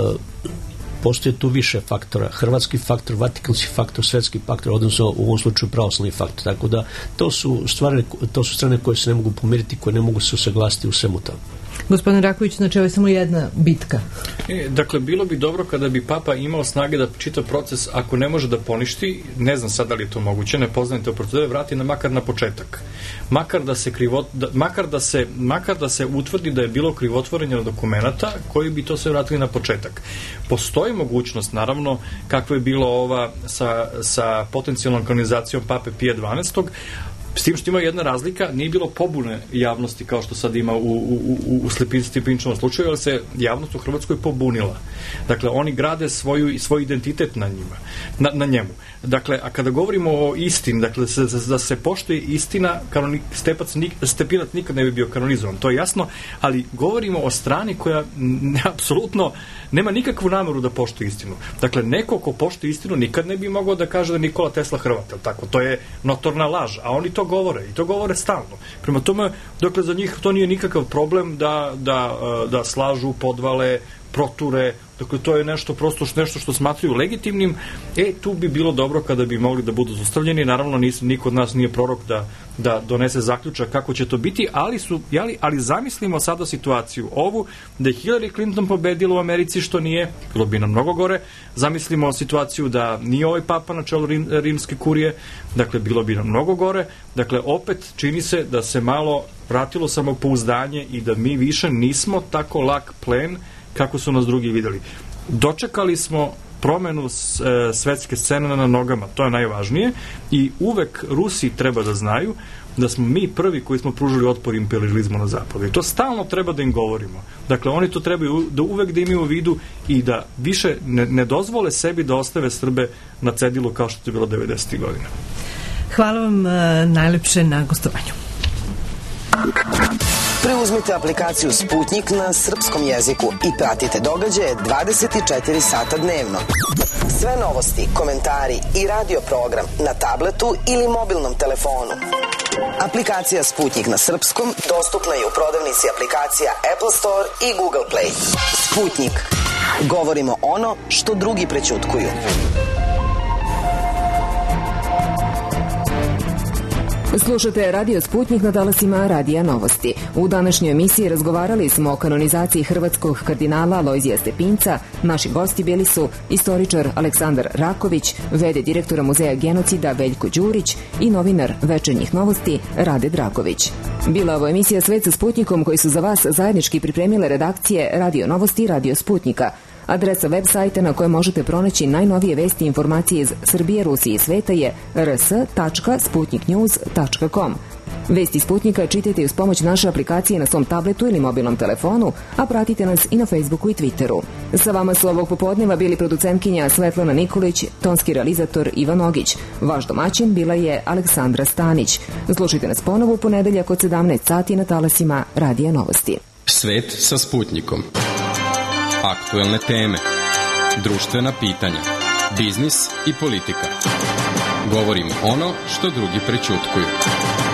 postoje tu više faktora. Hrvatski faktor, vatikanski faktor, svetski faktor, odnosno u ovom slučaju pravoslavni faktor. Tako da to su stvari, to su strane koje se ne mogu pomiriti, koje ne mogu se usaglasiti u svemu tamo. Gospodin Raković, znači ovo je samo jedna bitka. E, dakle, bilo bi dobro kada bi papa imao snage da čita proces, ako ne može da poništi, ne znam sad da li je to moguće, ne poznajem te procedure, vrati na makar na početak. Makar da se krivot, da, makar da se makar da se utvrdi da je bilo krivotvorenja dokumenata koji bi to sve vratili na početak. Postoji mogućnost, naravno, kakva je bilo ova sa, sa potencijalnom kanonizacijom pape Pija dvanaestog, s tim što ima jedna razlika, nije bilo pobune javnosti kao što sad ima u, u, u, u Stepinčevom slučaju, ali se javnost u Hrvatskoj pobunila. Dakle, oni grade svoju, svoj identitet na njima, na, na njemu. Dakle, a kada govorimo o istini, dakle, da se, da se poštuje istina, kanoni, Stepac, nik, Stepinac nikad ne bi bio kanonizovan, to je jasno, ali govorimo o strani koja ne, apsolutno nema nikakvu nameru da poštuje istinu. Dakle, neko ko poštuje istinu nikad ne bi mogao da kaže da je Nikola Tesla Hrvat, jel tako? To je notorna laž, a oni to govore i to govore stalno. Prema tome, dokle za njih to nije nikakav problem da, da, da slažu, podvale, proture, dakle to je nešto prosto nešto što smatraju legitimnim, e tu bi bilo dobro kada bi mogli da budu zaustavljeni. Naravno nis, niko od nas nije prorok da, da donese zaključak kako će to biti, ali su jeli, ali zamislimo sada situaciju ovu da je Hillary Clinton pobedila u Americi, što nije, bilo bi nam mnogo gore. Zamislimo situaciju da nije ovaj papa na čelu rim, rimske kurije, dakle bilo bi nam mnogo gore. Dakle opet čini se da se malo vratilo samopouzdanje i da mi više nismo tako lak plen kako su nas drugi videli. Dočekali smo promenu e, svetske scene na nogama, to je najvažnije, i uvek Rusi treba da znaju da smo mi prvi koji smo pružili otpor imperializmu na zapadu. I to stalno treba da im govorimo. Dakle, oni to trebaju da uvek da imaju u vidu i da više ne, ne dozvole sebi da ostave Srbe na cedilu kao što je bilo devedesetih godina. Hvala vam e, najlepše na gostovanju. Preuzmite aplikaciju Sputnik na srpskom jeziku i pratite događaje dvadeset četiri sata dnevno. Sve novosti, komentari i radio program na tabletu ili mobilnom telefonu. Aplikacija Sputnik na srpskom dostupna je u prodavnici aplikacija Apple Store i Google Play. Sputnik. Govorimo ono što drugi prećutkuju. Slušate Radio Sputnik na talasima Radija Novosti. U današnjoj emisiji razgovarali smo o kanonizaciji hrvatskog kardinala Alojzija Stepinca. Naši gosti bili su istoričar Aleksandar Raković, v d direktora Muzeja genocida Veljko Đurić i novinar Večernjih novosti Rade Dragović. Bila ovo emisija Svet sa Sputnikom koji su za vas zajednički pripremile redakcije Radio Novosti i Radio Sputnika. Adresa web sajta na kojoj možete pronaći najnovije vesti i informacije iz Srbije, Rusije i sveta je r s tačka sputnik news tačka com. Vesti Sputnika čitajte uz pomoć naše aplikacije na svom tabletu ili mobilnom telefonu, a pratite nas i na Facebooku i Twitteru. Sa vama su ovog popodneva bili producentkinja Svetlana Nikolić, tonski realizator Ivan Ogić. Vaš domaćin bila je Aleksandra Stanić. Slušajte nas ponovo u ponedeljak od sedamnaest sati na talasima Radija Novosti. Svet sa Sputnikom. Aktuelne teme, društvena pitanja, biznis i politika. Govorimo ono što drugi prećutkuju.